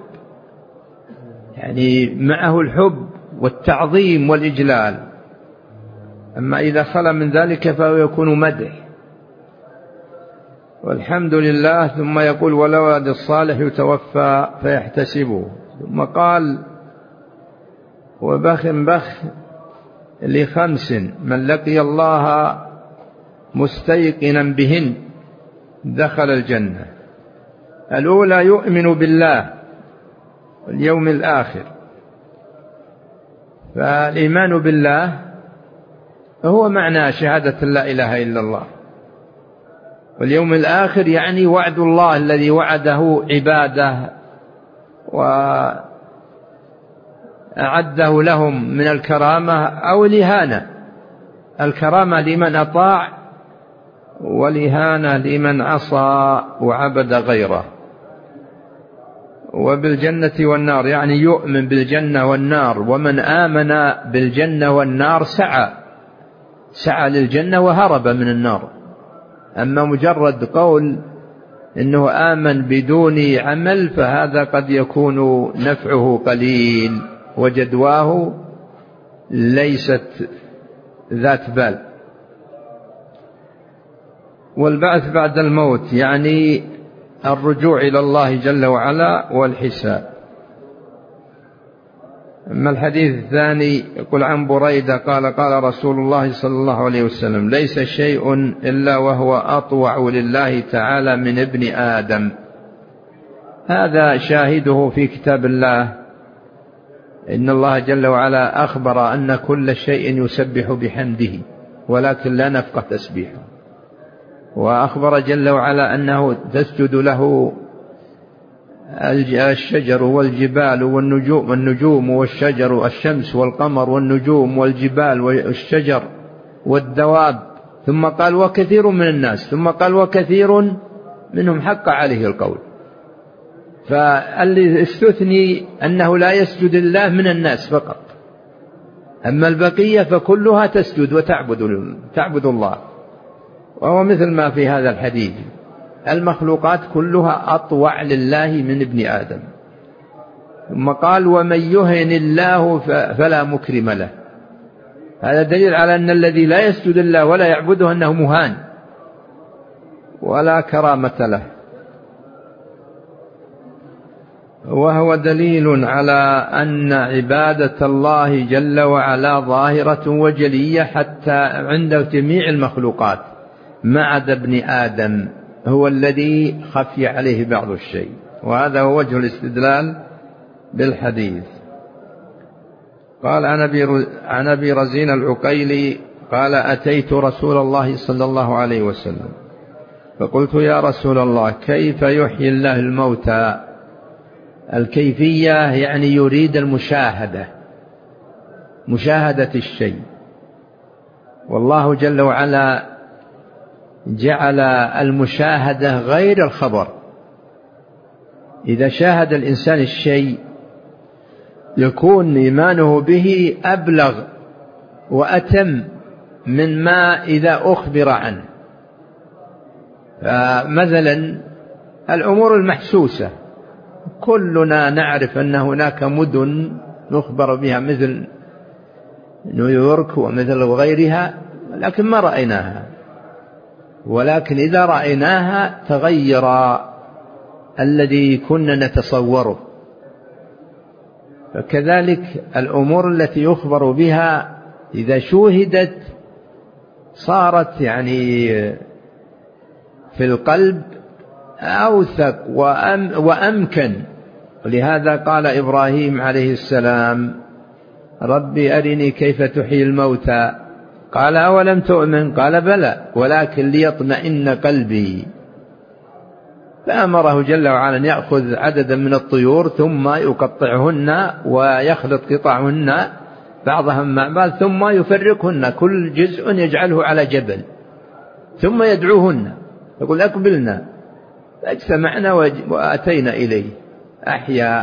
S2: يعني معه الحب والتعظيم والإجلال. أما إذا خلا من ذلك فهو يكون مدح. والحمد لله. ثم يقول والولد الصالح يتوفى فيحتسبه. ثم قال وبخ بخ لخمس من لقي الله مستيقنا بهن دخل الجنة. الأولى يؤمن بالله واليوم الآخر، فالإيمان بالله هو معنى شهادة لا إله إلا الله. واليوم الآخر يعني وعد الله الذي وعده عباده وأعده لهم من الكرامة أو الإهانة. الكرامة لمن أطاع، والإهانة لمن عصى وعبد غيره. وبالجنة والنار يعني يؤمن بالجنة والنار، ومن آمن بالجنة والنار سعى سعى للجنة وهرب من النار. أما مجرد قول إنه آمن بدون عمل فهذا قد يكون نفعه قليل وجدواه ليست ذات بال. والبعث بعد الموت يعني الرجوع إلى الله جل وعلا والحساب. أما الحديث الثاني يقول عن بريدة قال قال رسول الله صلى الله عليه وسلم ليس شيء إلا وهو أطوع لله تعالى من ابن آدم. هذا شاهده في كتاب الله، إن الله جل وعلا أخبر أن كل شيء يسبح بحمده ولكن لا نفقه تسبيحه. وأخبر جل وعلا أنه تسجد له الشجر والجبال والنجوم والنجوم والشجر الشمس والقمر والنجوم والجبال والشجر والدواب. ثم قال وكثير من الناس، ثم قال وكثير منهم حق عليه القول. فالذي استثني أنه لا يسجد الله من الناس فقط، أما البقية فكلها تسجد وتعبد تعبد الله. وهو مثل ما في هذا الحديث، المخلوقات كلها أطوع لله من ابن آدم. ثم قال ومن يهن الله فلا مكرم له. هذا دليل على أن الذي لا يسجد الله ولا يعبده أنه مهان ولا كرامة له، وهو دليل على أن عبادة الله جل وعلا ظاهرة وجلية حتى عند جميع المخلوقات ما عدا ابن آدم، هو الذي خفي عليه بعض الشيء. وهذا هو وجه الاستدلال بالحديث. قال عن أبي رزين العقيلي قال أتيت رسول الله صلى الله عليه وسلم فقلت يا رسول الله كيف يحيي الله الموتى؟ الكيفية يعني يريد المشاهدة، مشاهدة الشيء، والله جل وعلا جعل المشاهدة غير الخبر. إذا شاهد الإنسان الشيء يكون إيمانه به أبلغ وأتم من ما إذا أخبر عنه. فمثلا الأمور المحسوسة كلنا نعرف أن هناك مدن نخبر بها مثل نيويورك ومثل غيرها، لكن ما رأيناها، ولكن إذا رأيناها تغير الذي كنا نتصوره. فكذلك الأمور التي يخبر بها إذا شوهدت صارت يعني في القلب أوثق وأمكن. ولهذا قال إبراهيم عليه السلام ربي أرني كيف تحيي الموتى، قال أولم تؤمن؟ قال بلى ولكن ليطمئن قلبي. فأمره جل وعلا أن يأخذ عددا من الطيور ثم يقطعهن ويخلط قطعهن بعضها مع بعض ثم يفرقهن، كل جزء يجعله على جبل ثم يدعوهن يقول أقبلنا، فاجتمعنا وأتينا إليه أحيا.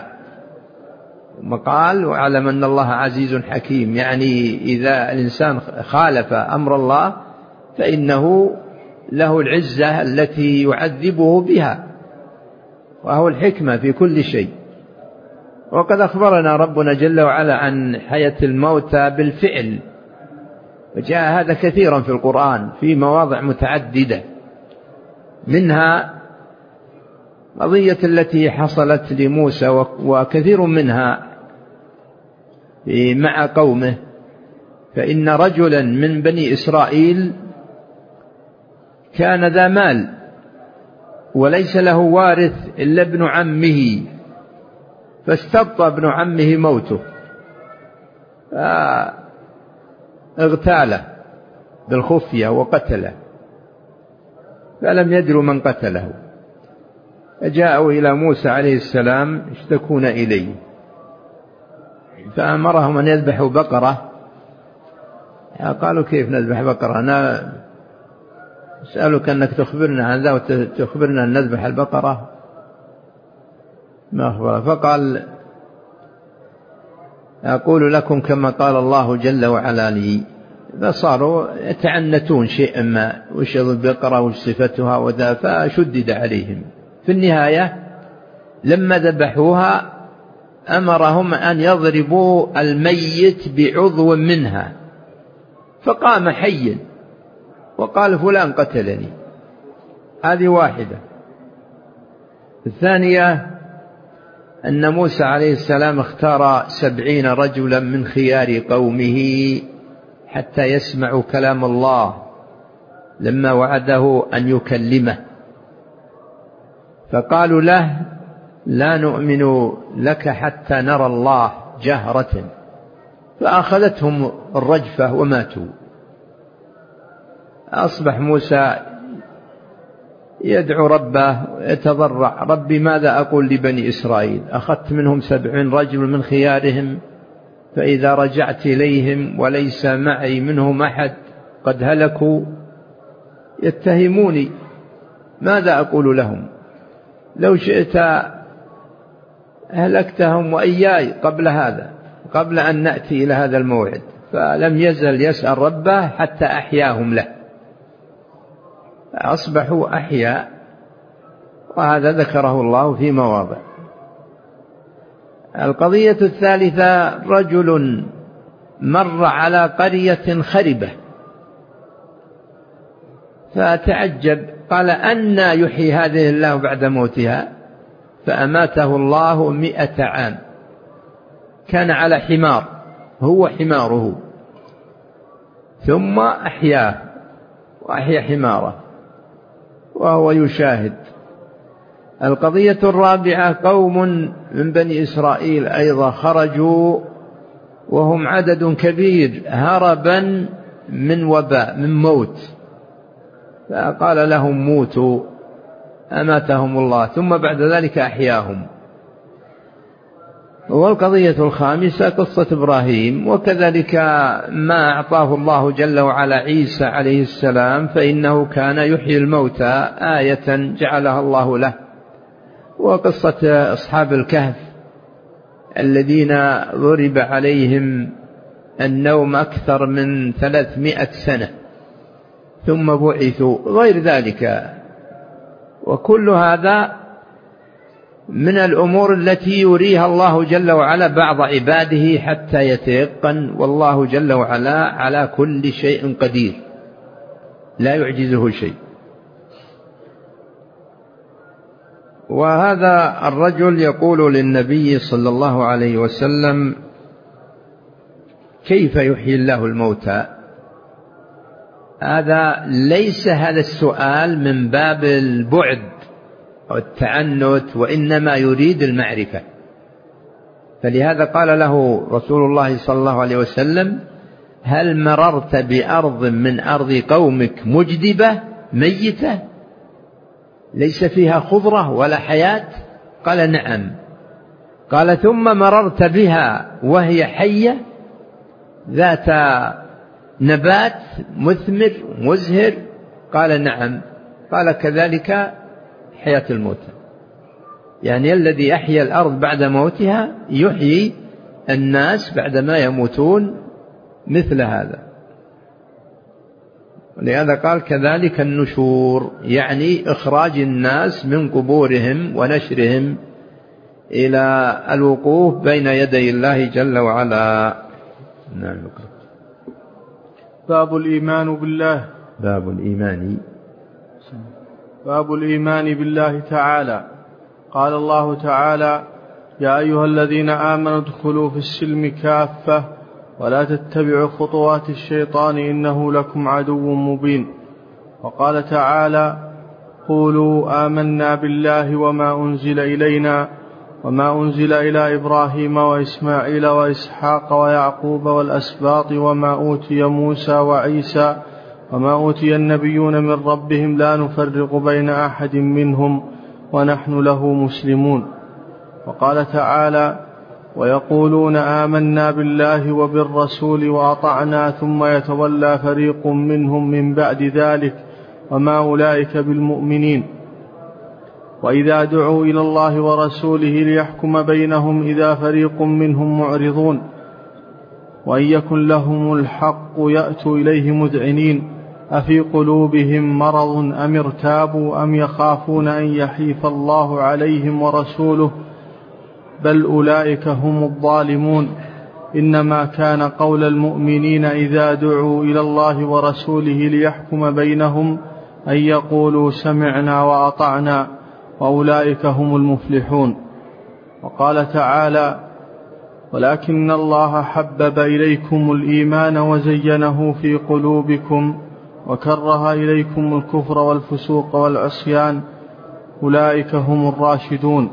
S2: وقال واعلم أن الله عزيز حكيم، يعني إذا الإنسان خالف أمر الله فإنه له العزة التي يعذبه بها، وهو الحكمة في كل شيء. وقد أخبرنا ربنا جل وعلا عن حياة الموتى بالفعل، وجاء هذا كثيرا في القرآن في مواضع متعددة، منها قضية التي حصلت لموسى وكثير منها مع قومه. فإن رجلا من بني إسرائيل كان ذا مال وليس له وارث إلا ابن عمه، فاستبطأ ابن عمه موته فاغتاله بالخفية وقتله، فلم يدروا من قتله، فجاءوا إلى موسى عليه السلام يشتكون إليه، فأمرهم أن يذبحوا بقرة. قالوا كيف نذبح بقرة؟ أنا أسألك أنك تخبرنا عن ذا وتخبرنا أن نذبح البقرة؟ ما أخبره. فقال أقول لكم كما قال الله جل وعلا لي. فصاروا يتعنتون شيئا ما، وش البقرة وش صفتها وذا، فشدد عليهم. في النهاية لما ذبحوها أمرهم أن يضربوا الميت بعضو منها، فقام حيا وقال فلان قتلني. هذه واحدة. الثانية أن موسى عليه السلام اختار سبعين رجلا من خيار قومه حتى يسمعوا كلام الله لما وعده أن يكلمه، فقالوا له لا نؤمن لك حتى نرى الله جهرة، فأخذتهم الرجفة وماتوا. أصبح موسى يدعو ربه يتضرع ربي ماذا أقول لبني إسرائيل؟ أخذت منهم سبعين رجل من خيارهم، فإذا رجعت إليهم وليس معي منهم أحد قد هلكوا يتهموني، ماذا أقول لهم؟ لو شئت أهلكتهم وإياي قبل هذا، قبل أن نأتي إلى هذا الموعد. فلم يزل يسأل ربه حتى أحياهم له، أصبحوا أحياء، وهذا ذكره الله في مواضع. القضية الثالثة: رجل مر على قرية خربة فتعجب، قال: أنى يحيي هذه الله بعد موتها؟ فأماته الله مئة عام. كان على حمار، هو حماره، ثم أحياه وأحيا حماره وهو يشاهد. القضية الرابعة: قوم من بني إسرائيل أيضا خرجوا وهم عدد كبير هربا من وباء، من موت، فقال لهم: موتوا، أماتهم الله، ثم بعد ذلك أحياهم. والقضية الخامسة: قصة إبراهيم، وكذلك ما أعطاه الله جل وعلا عيسى عليه السلام، فإنه كان يحيي الموتى، آية جعلها الله له. وقصة أصحاب الكهف الذين ضرب عليهم النوم أكثر من ثلاثمائة سنة ثم بعثوا، غير ذلك. وكل هذا من الأمور التي يريها الله جل وعلا بعض عباده حتى يتيقن، والله جل وعلا على كل شيء قدير، لا يعجزه شيء. وهذا الرجل يقول للنبي صلى الله عليه وسلم: كيف يحيي الله الموتى؟ هذا ليس هذا السؤال من باب البعد أو التعنت، وإنما يريد المعرفة. فلهذا قال له رسول الله صلى الله عليه وسلم: هل مررت بأرض من أرض قومك مجدبة ميتة ليس فيها خضرة ولا حياة؟ قال: نعم. قال: ثم مررت بها وهي حية ذات نبات مثمر مزهر؟ قال: نعم. قال: كذلك حياة الموتى، يعني الذي أحيا الأرض بعد موتها يحيي الناس بعدما يموتون مثل هذا. ولهذا قال: كذلك النشور، يعني إخراج الناس من قبورهم ونشرهم إلى الوقوف بين يدي الله جل وعلا. نعم.
S1: باب الإيمان بالله.
S2: باب الإيمان
S1: باب الإيمان بالله تعالى. قال الله تعالى: يا أيها الذين آمنوا ادخلوا في السلم كافة ولا تتبعوا خطوات الشيطان إنه لكم عدو مبين. وقال تعالى: قولوا آمنا بالله وما أنزل إلينا وما أنزل إلى إبراهيم وإسماعيل وإسحاق ويعقوب والأسباط وما أوتي موسى وعيسى وما أوتي النبيون من ربهم لا نفرق بين أحد منهم ونحن له مسلمون. وقال تعالى: ويقولون آمنا بالله وبالرسول وأطعنا ثم يتولى فريق منهم من بعد ذلك وما أولئك بالمؤمنين. وإذا دعوا إلى الله ورسوله ليحكم بينهم إذا فريق منهم معرضون وإن يكن لهم الحق يأتوا إليه مذعنين أفي قلوبهم مرض أم ارتابوا أم يخافون أن يحيف الله عليهم ورسوله بل أولئك هم الظالمون. إنما كان قول المؤمنين إذا دعوا إلى الله ورسوله ليحكم بينهم أن يقولوا سمعنا وأطعنا وأولئك هم المفلحون. وقال تعالى: ولكن الله حبب إليكم الإيمان وزينه في قلوبكم وكره إليكم الكفر والفسوق والعصيان أولئك هم الراشدون.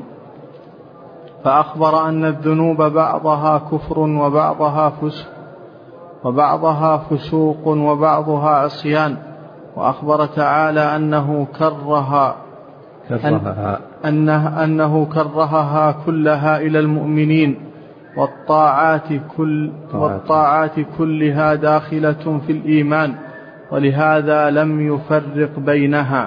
S1: فأخبر أن الذنوب بعضها كفر وبعضها فسق وبعضها فسوق وبعضها عصيان. وأخبر تعالى أنه كره
S2: كرهها
S1: أنه, أنه كرهها كلها إلى المؤمنين والطاعات, كل والطاعات كلها داخلة في الإيمان، ولهذا لم يفرق بينها.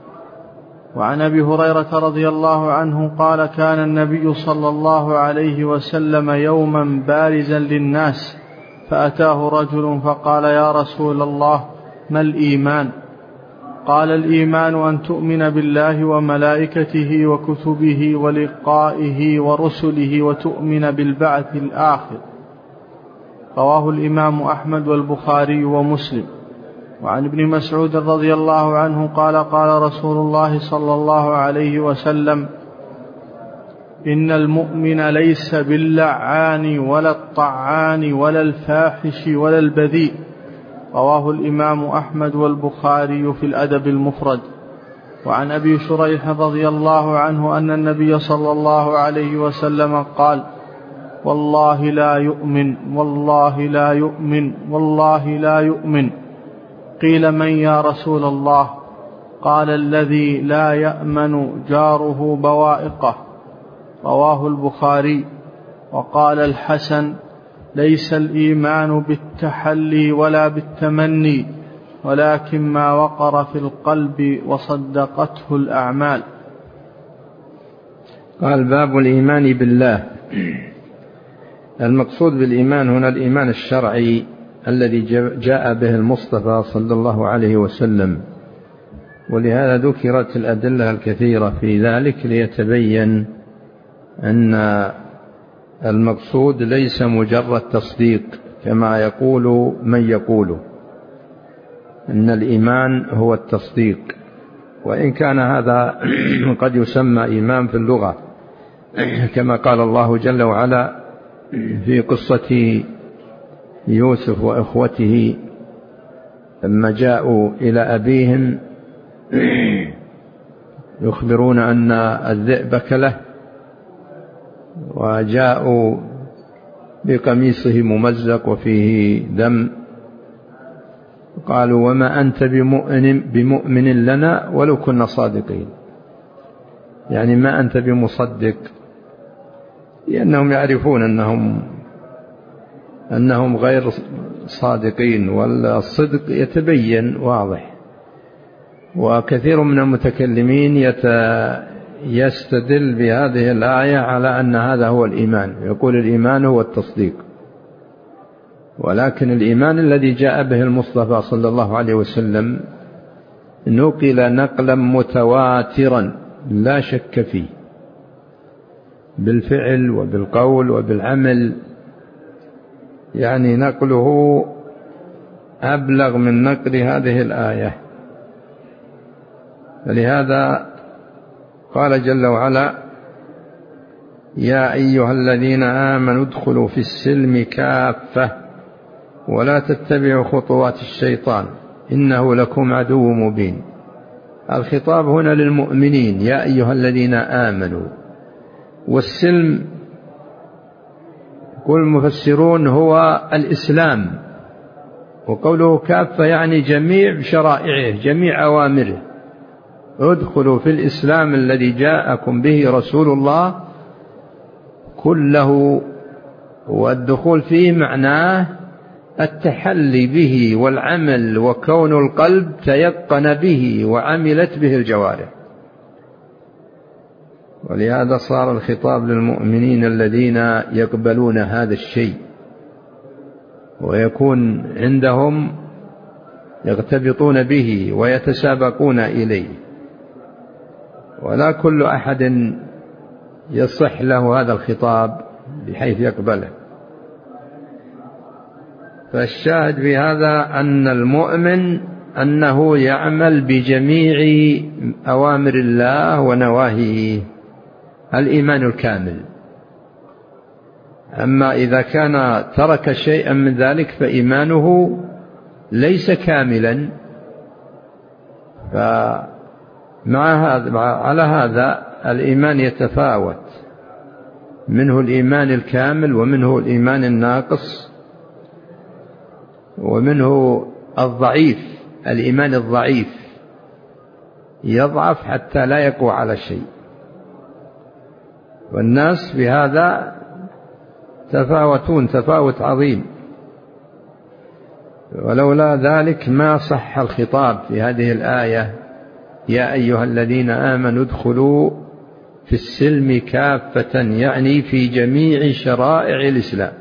S1: وعن أبي هريرة رضي الله عنه قال: كان النبي صلى الله عليه وسلم يوما بارزا للناس فأتاه رجل فقال: يا رسول الله ما الإيمان؟ قال الإيمان أن تؤمن بالله وملائكته وكتبه ولقائه ورسله وتؤمن بالبعث الآخر. رواه الإمام أحمد والبخاري ومسلم. وعن ابن مسعود رضي الله عنه قال قال رسول الله صلى الله عليه وسلم: إن المؤمن ليس باللعان ولا الطعان ولا الفاحش ولا البذيء. رواه الإمام أحمد والبخاري في الأدب المفرد. وعن أبي شريح رضي الله عنه أن النبي صلى الله عليه وسلم قال: والله لا يؤمن والله لا يؤمن والله لا يؤمن. قيل: من يا رسول الله؟ قال: الذي لا يأمن جاره بوائقه. رواه البخاري. وقال الحسن: ليس الإيمان بالتحلي ولا بالتمني، ولكن ما وقر في القلب وصدقته الأعمال.
S2: قال: باب الإيمان بالله. المقصود بالإيمان هنا الإيمان الشرعي الذي جاء به المصطفى صلى الله عليه وسلم، ولهذا ذكرت الأدلة الكثيرة في ذلك ليتبين أن المقصود ليس مجرد تصديق كما يقول من يقول إن الإيمان هو التصديق، وإن كان هذا قد يسمى إيمان في اللغة، كما قال الله جل وعلا في قصة يوسف وإخوته لما جاءوا إلى أبيهم يخبرون أن الذئب أكله، وجاءوا بقميصه ممزق وفيه دم، قالوا: وما أنت بمؤمن, بمؤمن لنا ولو كنا صادقين. يعني ما أنت بمصدق، لأنهم يعرفون أنهم, أنهم غير صادقين، والصدق يتبين واضح. وكثير من المتكلمين يستدل بهذه الآية على أن هذا هو الإيمان، يقول الإيمان هو التصديق، ولكن الإيمان الذي جاء به المصطفى صلى الله عليه وسلم نقل نقلا متواترا لا شك فيه، بالفعل وبالقول وبالعمل، يعني نقله أبلغ من نقل هذه الآية. فلهذا قال جل وعلا: يا أيها الذين آمنوا ادخلوا في السلم كافة ولا تتبعوا خطوات الشيطان إنه لكم عدو مبين. الخطاب هنا للمؤمنين، يا أيها الذين آمنوا. والسلم يقول المفسرون هو الإسلام، وقوله كافة يعني جميع شرائعه جميع أوامره. ادخلوا في الإسلام الذي جاءكم به رسول الله كله، والدخول فيه معناه التحلي به والعمل، وكون القلب تيقن به وعملت به الجوارح. ولهذا صار الخطاب للمؤمنين الذين يقبلون هذا الشيء ويكون عندهم يغتبطون به ويتسابقون إليه، ولا كل أحد يصح له هذا الخطاب بحيث يقبله. فالشاهد في هذا أن المؤمن أنه يعمل بجميع أوامر الله ونواهيه، الإيمان الكامل. أما إذا كان ترك شيئا من ذلك فإيمانه ليس كاملا. فمع هذا على هذا الإيمان يتفاوت، منه الإيمان الكامل ومنه الإيمان الناقص ومنه الضعيف. الإيمان الضعيف يضعف حتى لا يقوى على شيء، والناس بهذا تفاوتون تفاوت عظيم. ولولا ذلك ما صح الخطاب في هذه الآية: يا أيها الذين آمنوا ادخلوا في السلم كافة، يعني في جميع شرائع الإسلام،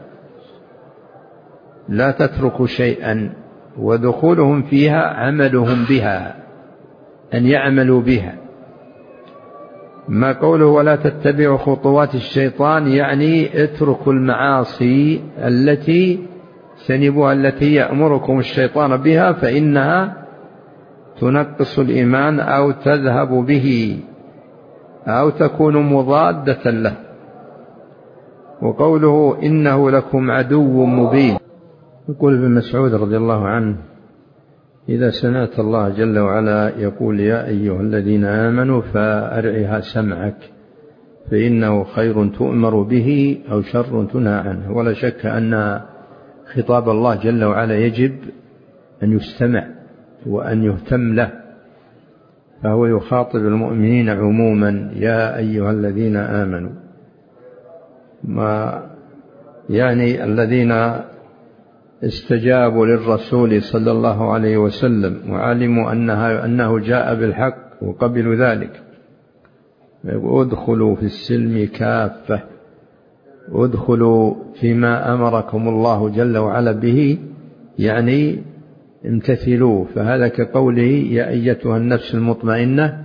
S2: لا تتركوا شيئا، ودخولهم فيها عملهم بها أن يعملوا بها. ما قوله ولا تتبعوا خطوات الشيطان يعني اتركوا المعاصي التي سنبوها التي يأمركم الشيطان بها، فإنها تنقص الإيمان أو تذهب به أو تكون مضادة له. وقوله إنه لكم عدو مبين، يقول ابن مسعود رضي الله عنه إذا سمعت الله جل وعلا يقول يا أيها الذين آمنوا فأرعها سمعك فإنه خير تؤمر به أو شر تنهى عنه. ولا شك أن خطاب الله جل وعلا يجب أن يستمع وأن يهتم له، فهو يخاطب المؤمنين عموما يا أيها الذين آمنوا، ما يعني الذين استجابوا للرسول صلى الله عليه وسلم وعلموا أنها أنه جاء بالحق وقبلوا ذلك. ادخلوا في السلم كافة، ادخلوا فيما أمركم الله جل وعلا به، يعني امتثلوا. فهذا كقوله يا أيتها النفس المطمئنة،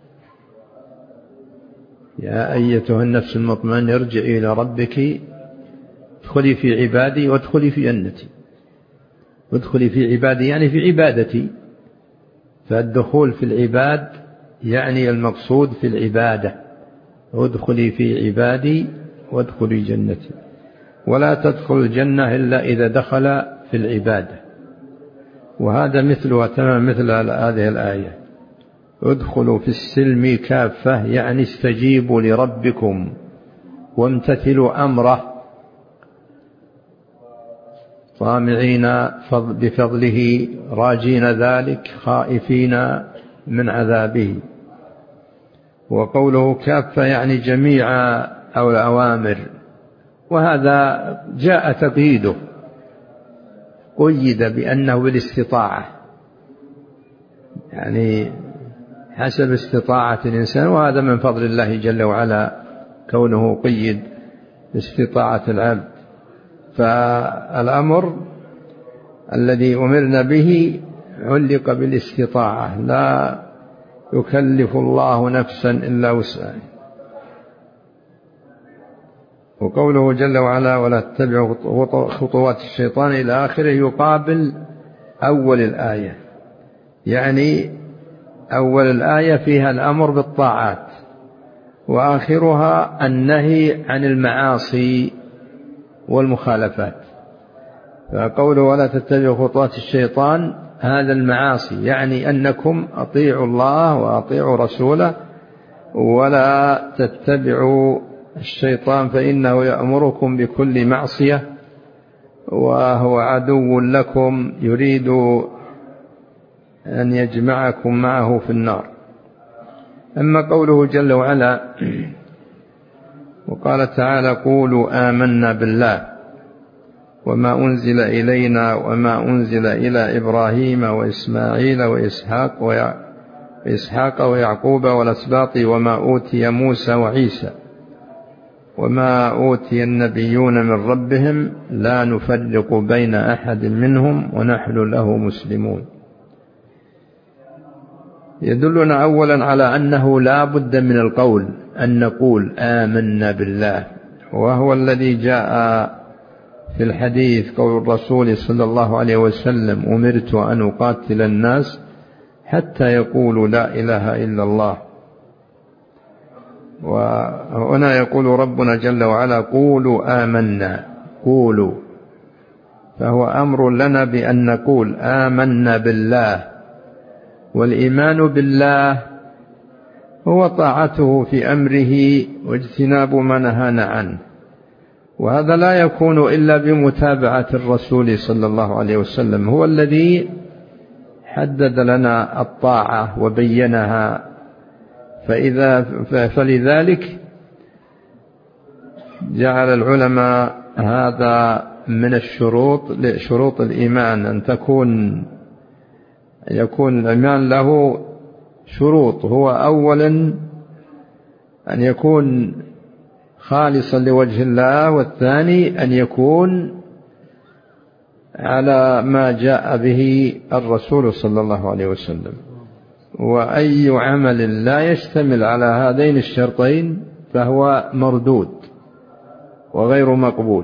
S2: يا أيتها النفس المطمئنة ارجعي إلى ربك ادخلي في عبادي وادخلي في جنتي. ادخلي في عبادي يعني في عبادتي، فالدخول في العباد يعني المقصود في العبادة. ادخلي في عبادي وادخلي جنتي. ولا تدخل الجنة إلا إذا دخل في العبادة، وهذا مثلها تمام مثل هذه الآية ادخلوا في السلم كافة، يعني استجيبوا لربكم وامتثلوا أمره طامعين بفضله راجين ذلك خائفين من عذابه. وقوله كافة يعني جميع أو الأوامر، وهذا جاء تقييده، قيد بأنه بالاستطاعة، يعني حسب استطاعة الإنسان، وهذا من فضل الله جل وعلا كونه قيد باستطاعة العبد. فالأمر الذي أمرنا به علق بالاستطاعة، لا يكلف الله نفسا إلا وسعها. وقوله جل وعلا ولا تتبعوا خطوات الشيطان إلى آخره يقابل أول الآية، يعني أول الآية فيها الأمر بالطاعات وآخرها النهي عن المعاصي والمخالفات. فقوله ولا تتبعوا خطوات الشيطان هذا المعاصي، يعني أنكم أطيعوا الله وأطيعوا رسوله ولا تتبعوا الشيطان فإنه يأمركم بكل معصية وهو عدو لكم يريد أن يجمعكم معه في النار. أما قوله جل وعلا وقال تعالى قولوا آمنا بالله وما أنزل إلينا وما أنزل إلى إبراهيم وإسماعيل وإسحاق وإسحاق ويعقوب والأسباط وما أوتي موسى وعيسى وما أوتي النبيون من ربهم لا نفرق بين أحد منهم ونحن له مسلمون. يدلنا أولا على أنه لا بد من القول أن نقول آمنا بالله، وهو الذي جاء في الحديث قول الرسول صلى الله عليه وسلم أمرت أن أقاتل الناس حتى يقولوا لا إله إلا الله. وهنا يقول ربنا جل وعلا قولوا آمنا، قولوا، فهو أمر لنا بأن نقول آمنا بالله. والإيمان بالله هو طاعته في أمره واجتناب ما نهانا عنه، وهذا لا يكون إلا بمتابعة الرسول صلى الله عليه وسلم، هو الذي حدد لنا الطاعة وبينها. فإذا فلذلك جعل العلماء هذا من الشروط شروط الإيمان، أن تكون يكون الإيمان له شروط. هو أولا أن يكون خالصا لوجه الله، والثاني أن يكون على ما جاء به الرسول صلى الله عليه وسلم. وأي عمل لا يشتمل على هذين الشرطين فهو مردود وغير مقبول.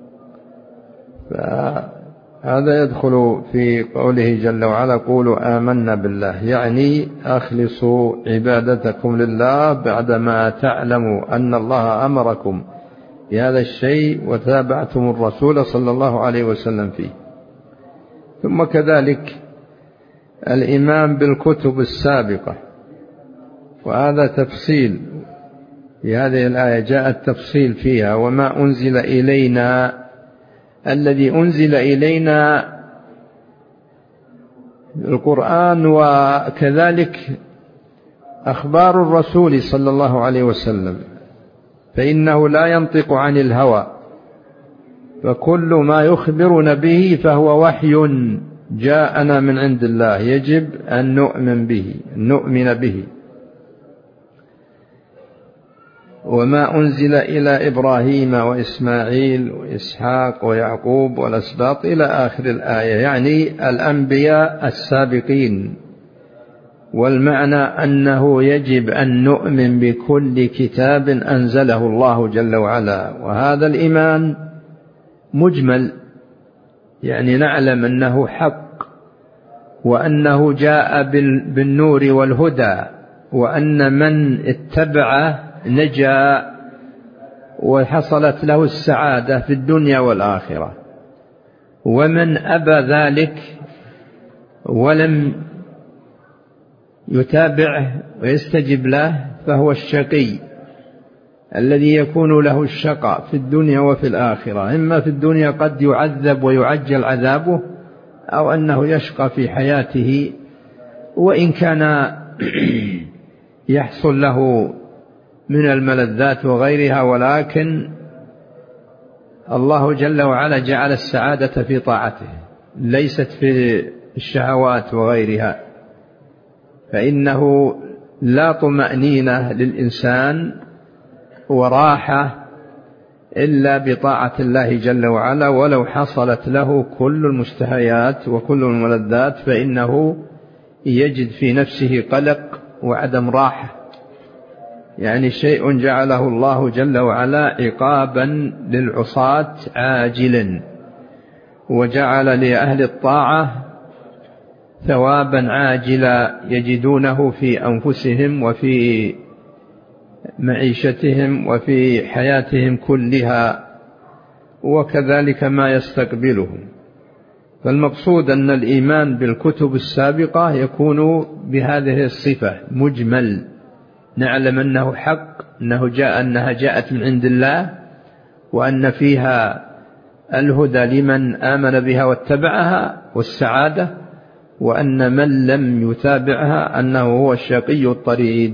S2: فهذا يدخل في قوله جل وعلا قولوا آمنا بالله، يعني أخلصوا عبادتكم لله بعدما تعلموا أن الله أمركم بهذا الشيء وتابعتم الرسول صلى الله عليه وسلم فيه. ثم كذلك الإيمان بالكتب السابقة، وهذا تفصيل في هذه الآية، جاء التفصيل فيها وما أنزل إلينا. الذي أنزل إلينا القرآن، وكذلك أخبار الرسول صلى الله عليه وسلم، فإنه لا ينطق عن الهوى، فكل ما يخبرنا به فهو وحي جاءنا من عند الله، يجب أن نؤمن به نؤمن به. وما أنزل إلى إبراهيم وإسماعيل وإسحاق ويعقوب والأسباط إلى آخر الآية، يعني الأنبياء السابقين. والمعنى أنه يجب أن نؤمن بكل كتاب أنزله الله جل وعلا، وهذا الإيمان مجمل، يعني نعلم أنه حق، وأنه جاء بالنور والهدى، وأن من اتبعه نجا وحصلت له السعادة في الدنيا والآخرة، ومن أبى ذلك ولم يتابعه ويستجب له فهو الشقي الذي يكون له الشقاء في الدنيا وفي الآخرة. إما في الدنيا قد يعذب ويعجل عذابه، أو أنه يشقى في حياته وإن كان يحصل له من الملذات وغيرها، ولكن الله جل وعلا جعل السعادة في طاعته ليست في الشهوات وغيرها، فإنه لا طمأنينة للإنسان وراحة إلا بطاعة الله جل وعلا، ولو حصلت له كل المشتهيات وكل الملذات فإنه يجد في نفسه قلق وعدم راحة، يعني شيء جعله الله جل وعلا عقابا للعصاة عاجلا، وجعل لأهل الطاعة ثوابا عاجلا يجدونه في أنفسهم وفي معيشتهم وفي حياتهم كلها، وكذلك ما يستقبلهم. فالمقصود أن الإيمان بالكتب السابقة يكون بهذه الصفة مجمل، نعلم أنه حق، أنه جاء أنها جاءت من عند الله، وأن فيها الهدى لمن آمن بها واتبعها والسعادة، وأن من لم يتابعها أنه هو الشقي الطريد.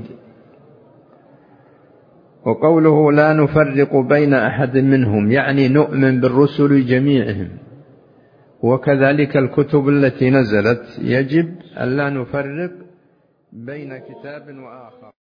S2: وقوله لا نفرق بين أحد منهم، يعني نؤمن بالرسل جميعهم، وكذلك الكتب التي نزلت يجب أن لا نفرق بين كتاب وآخر.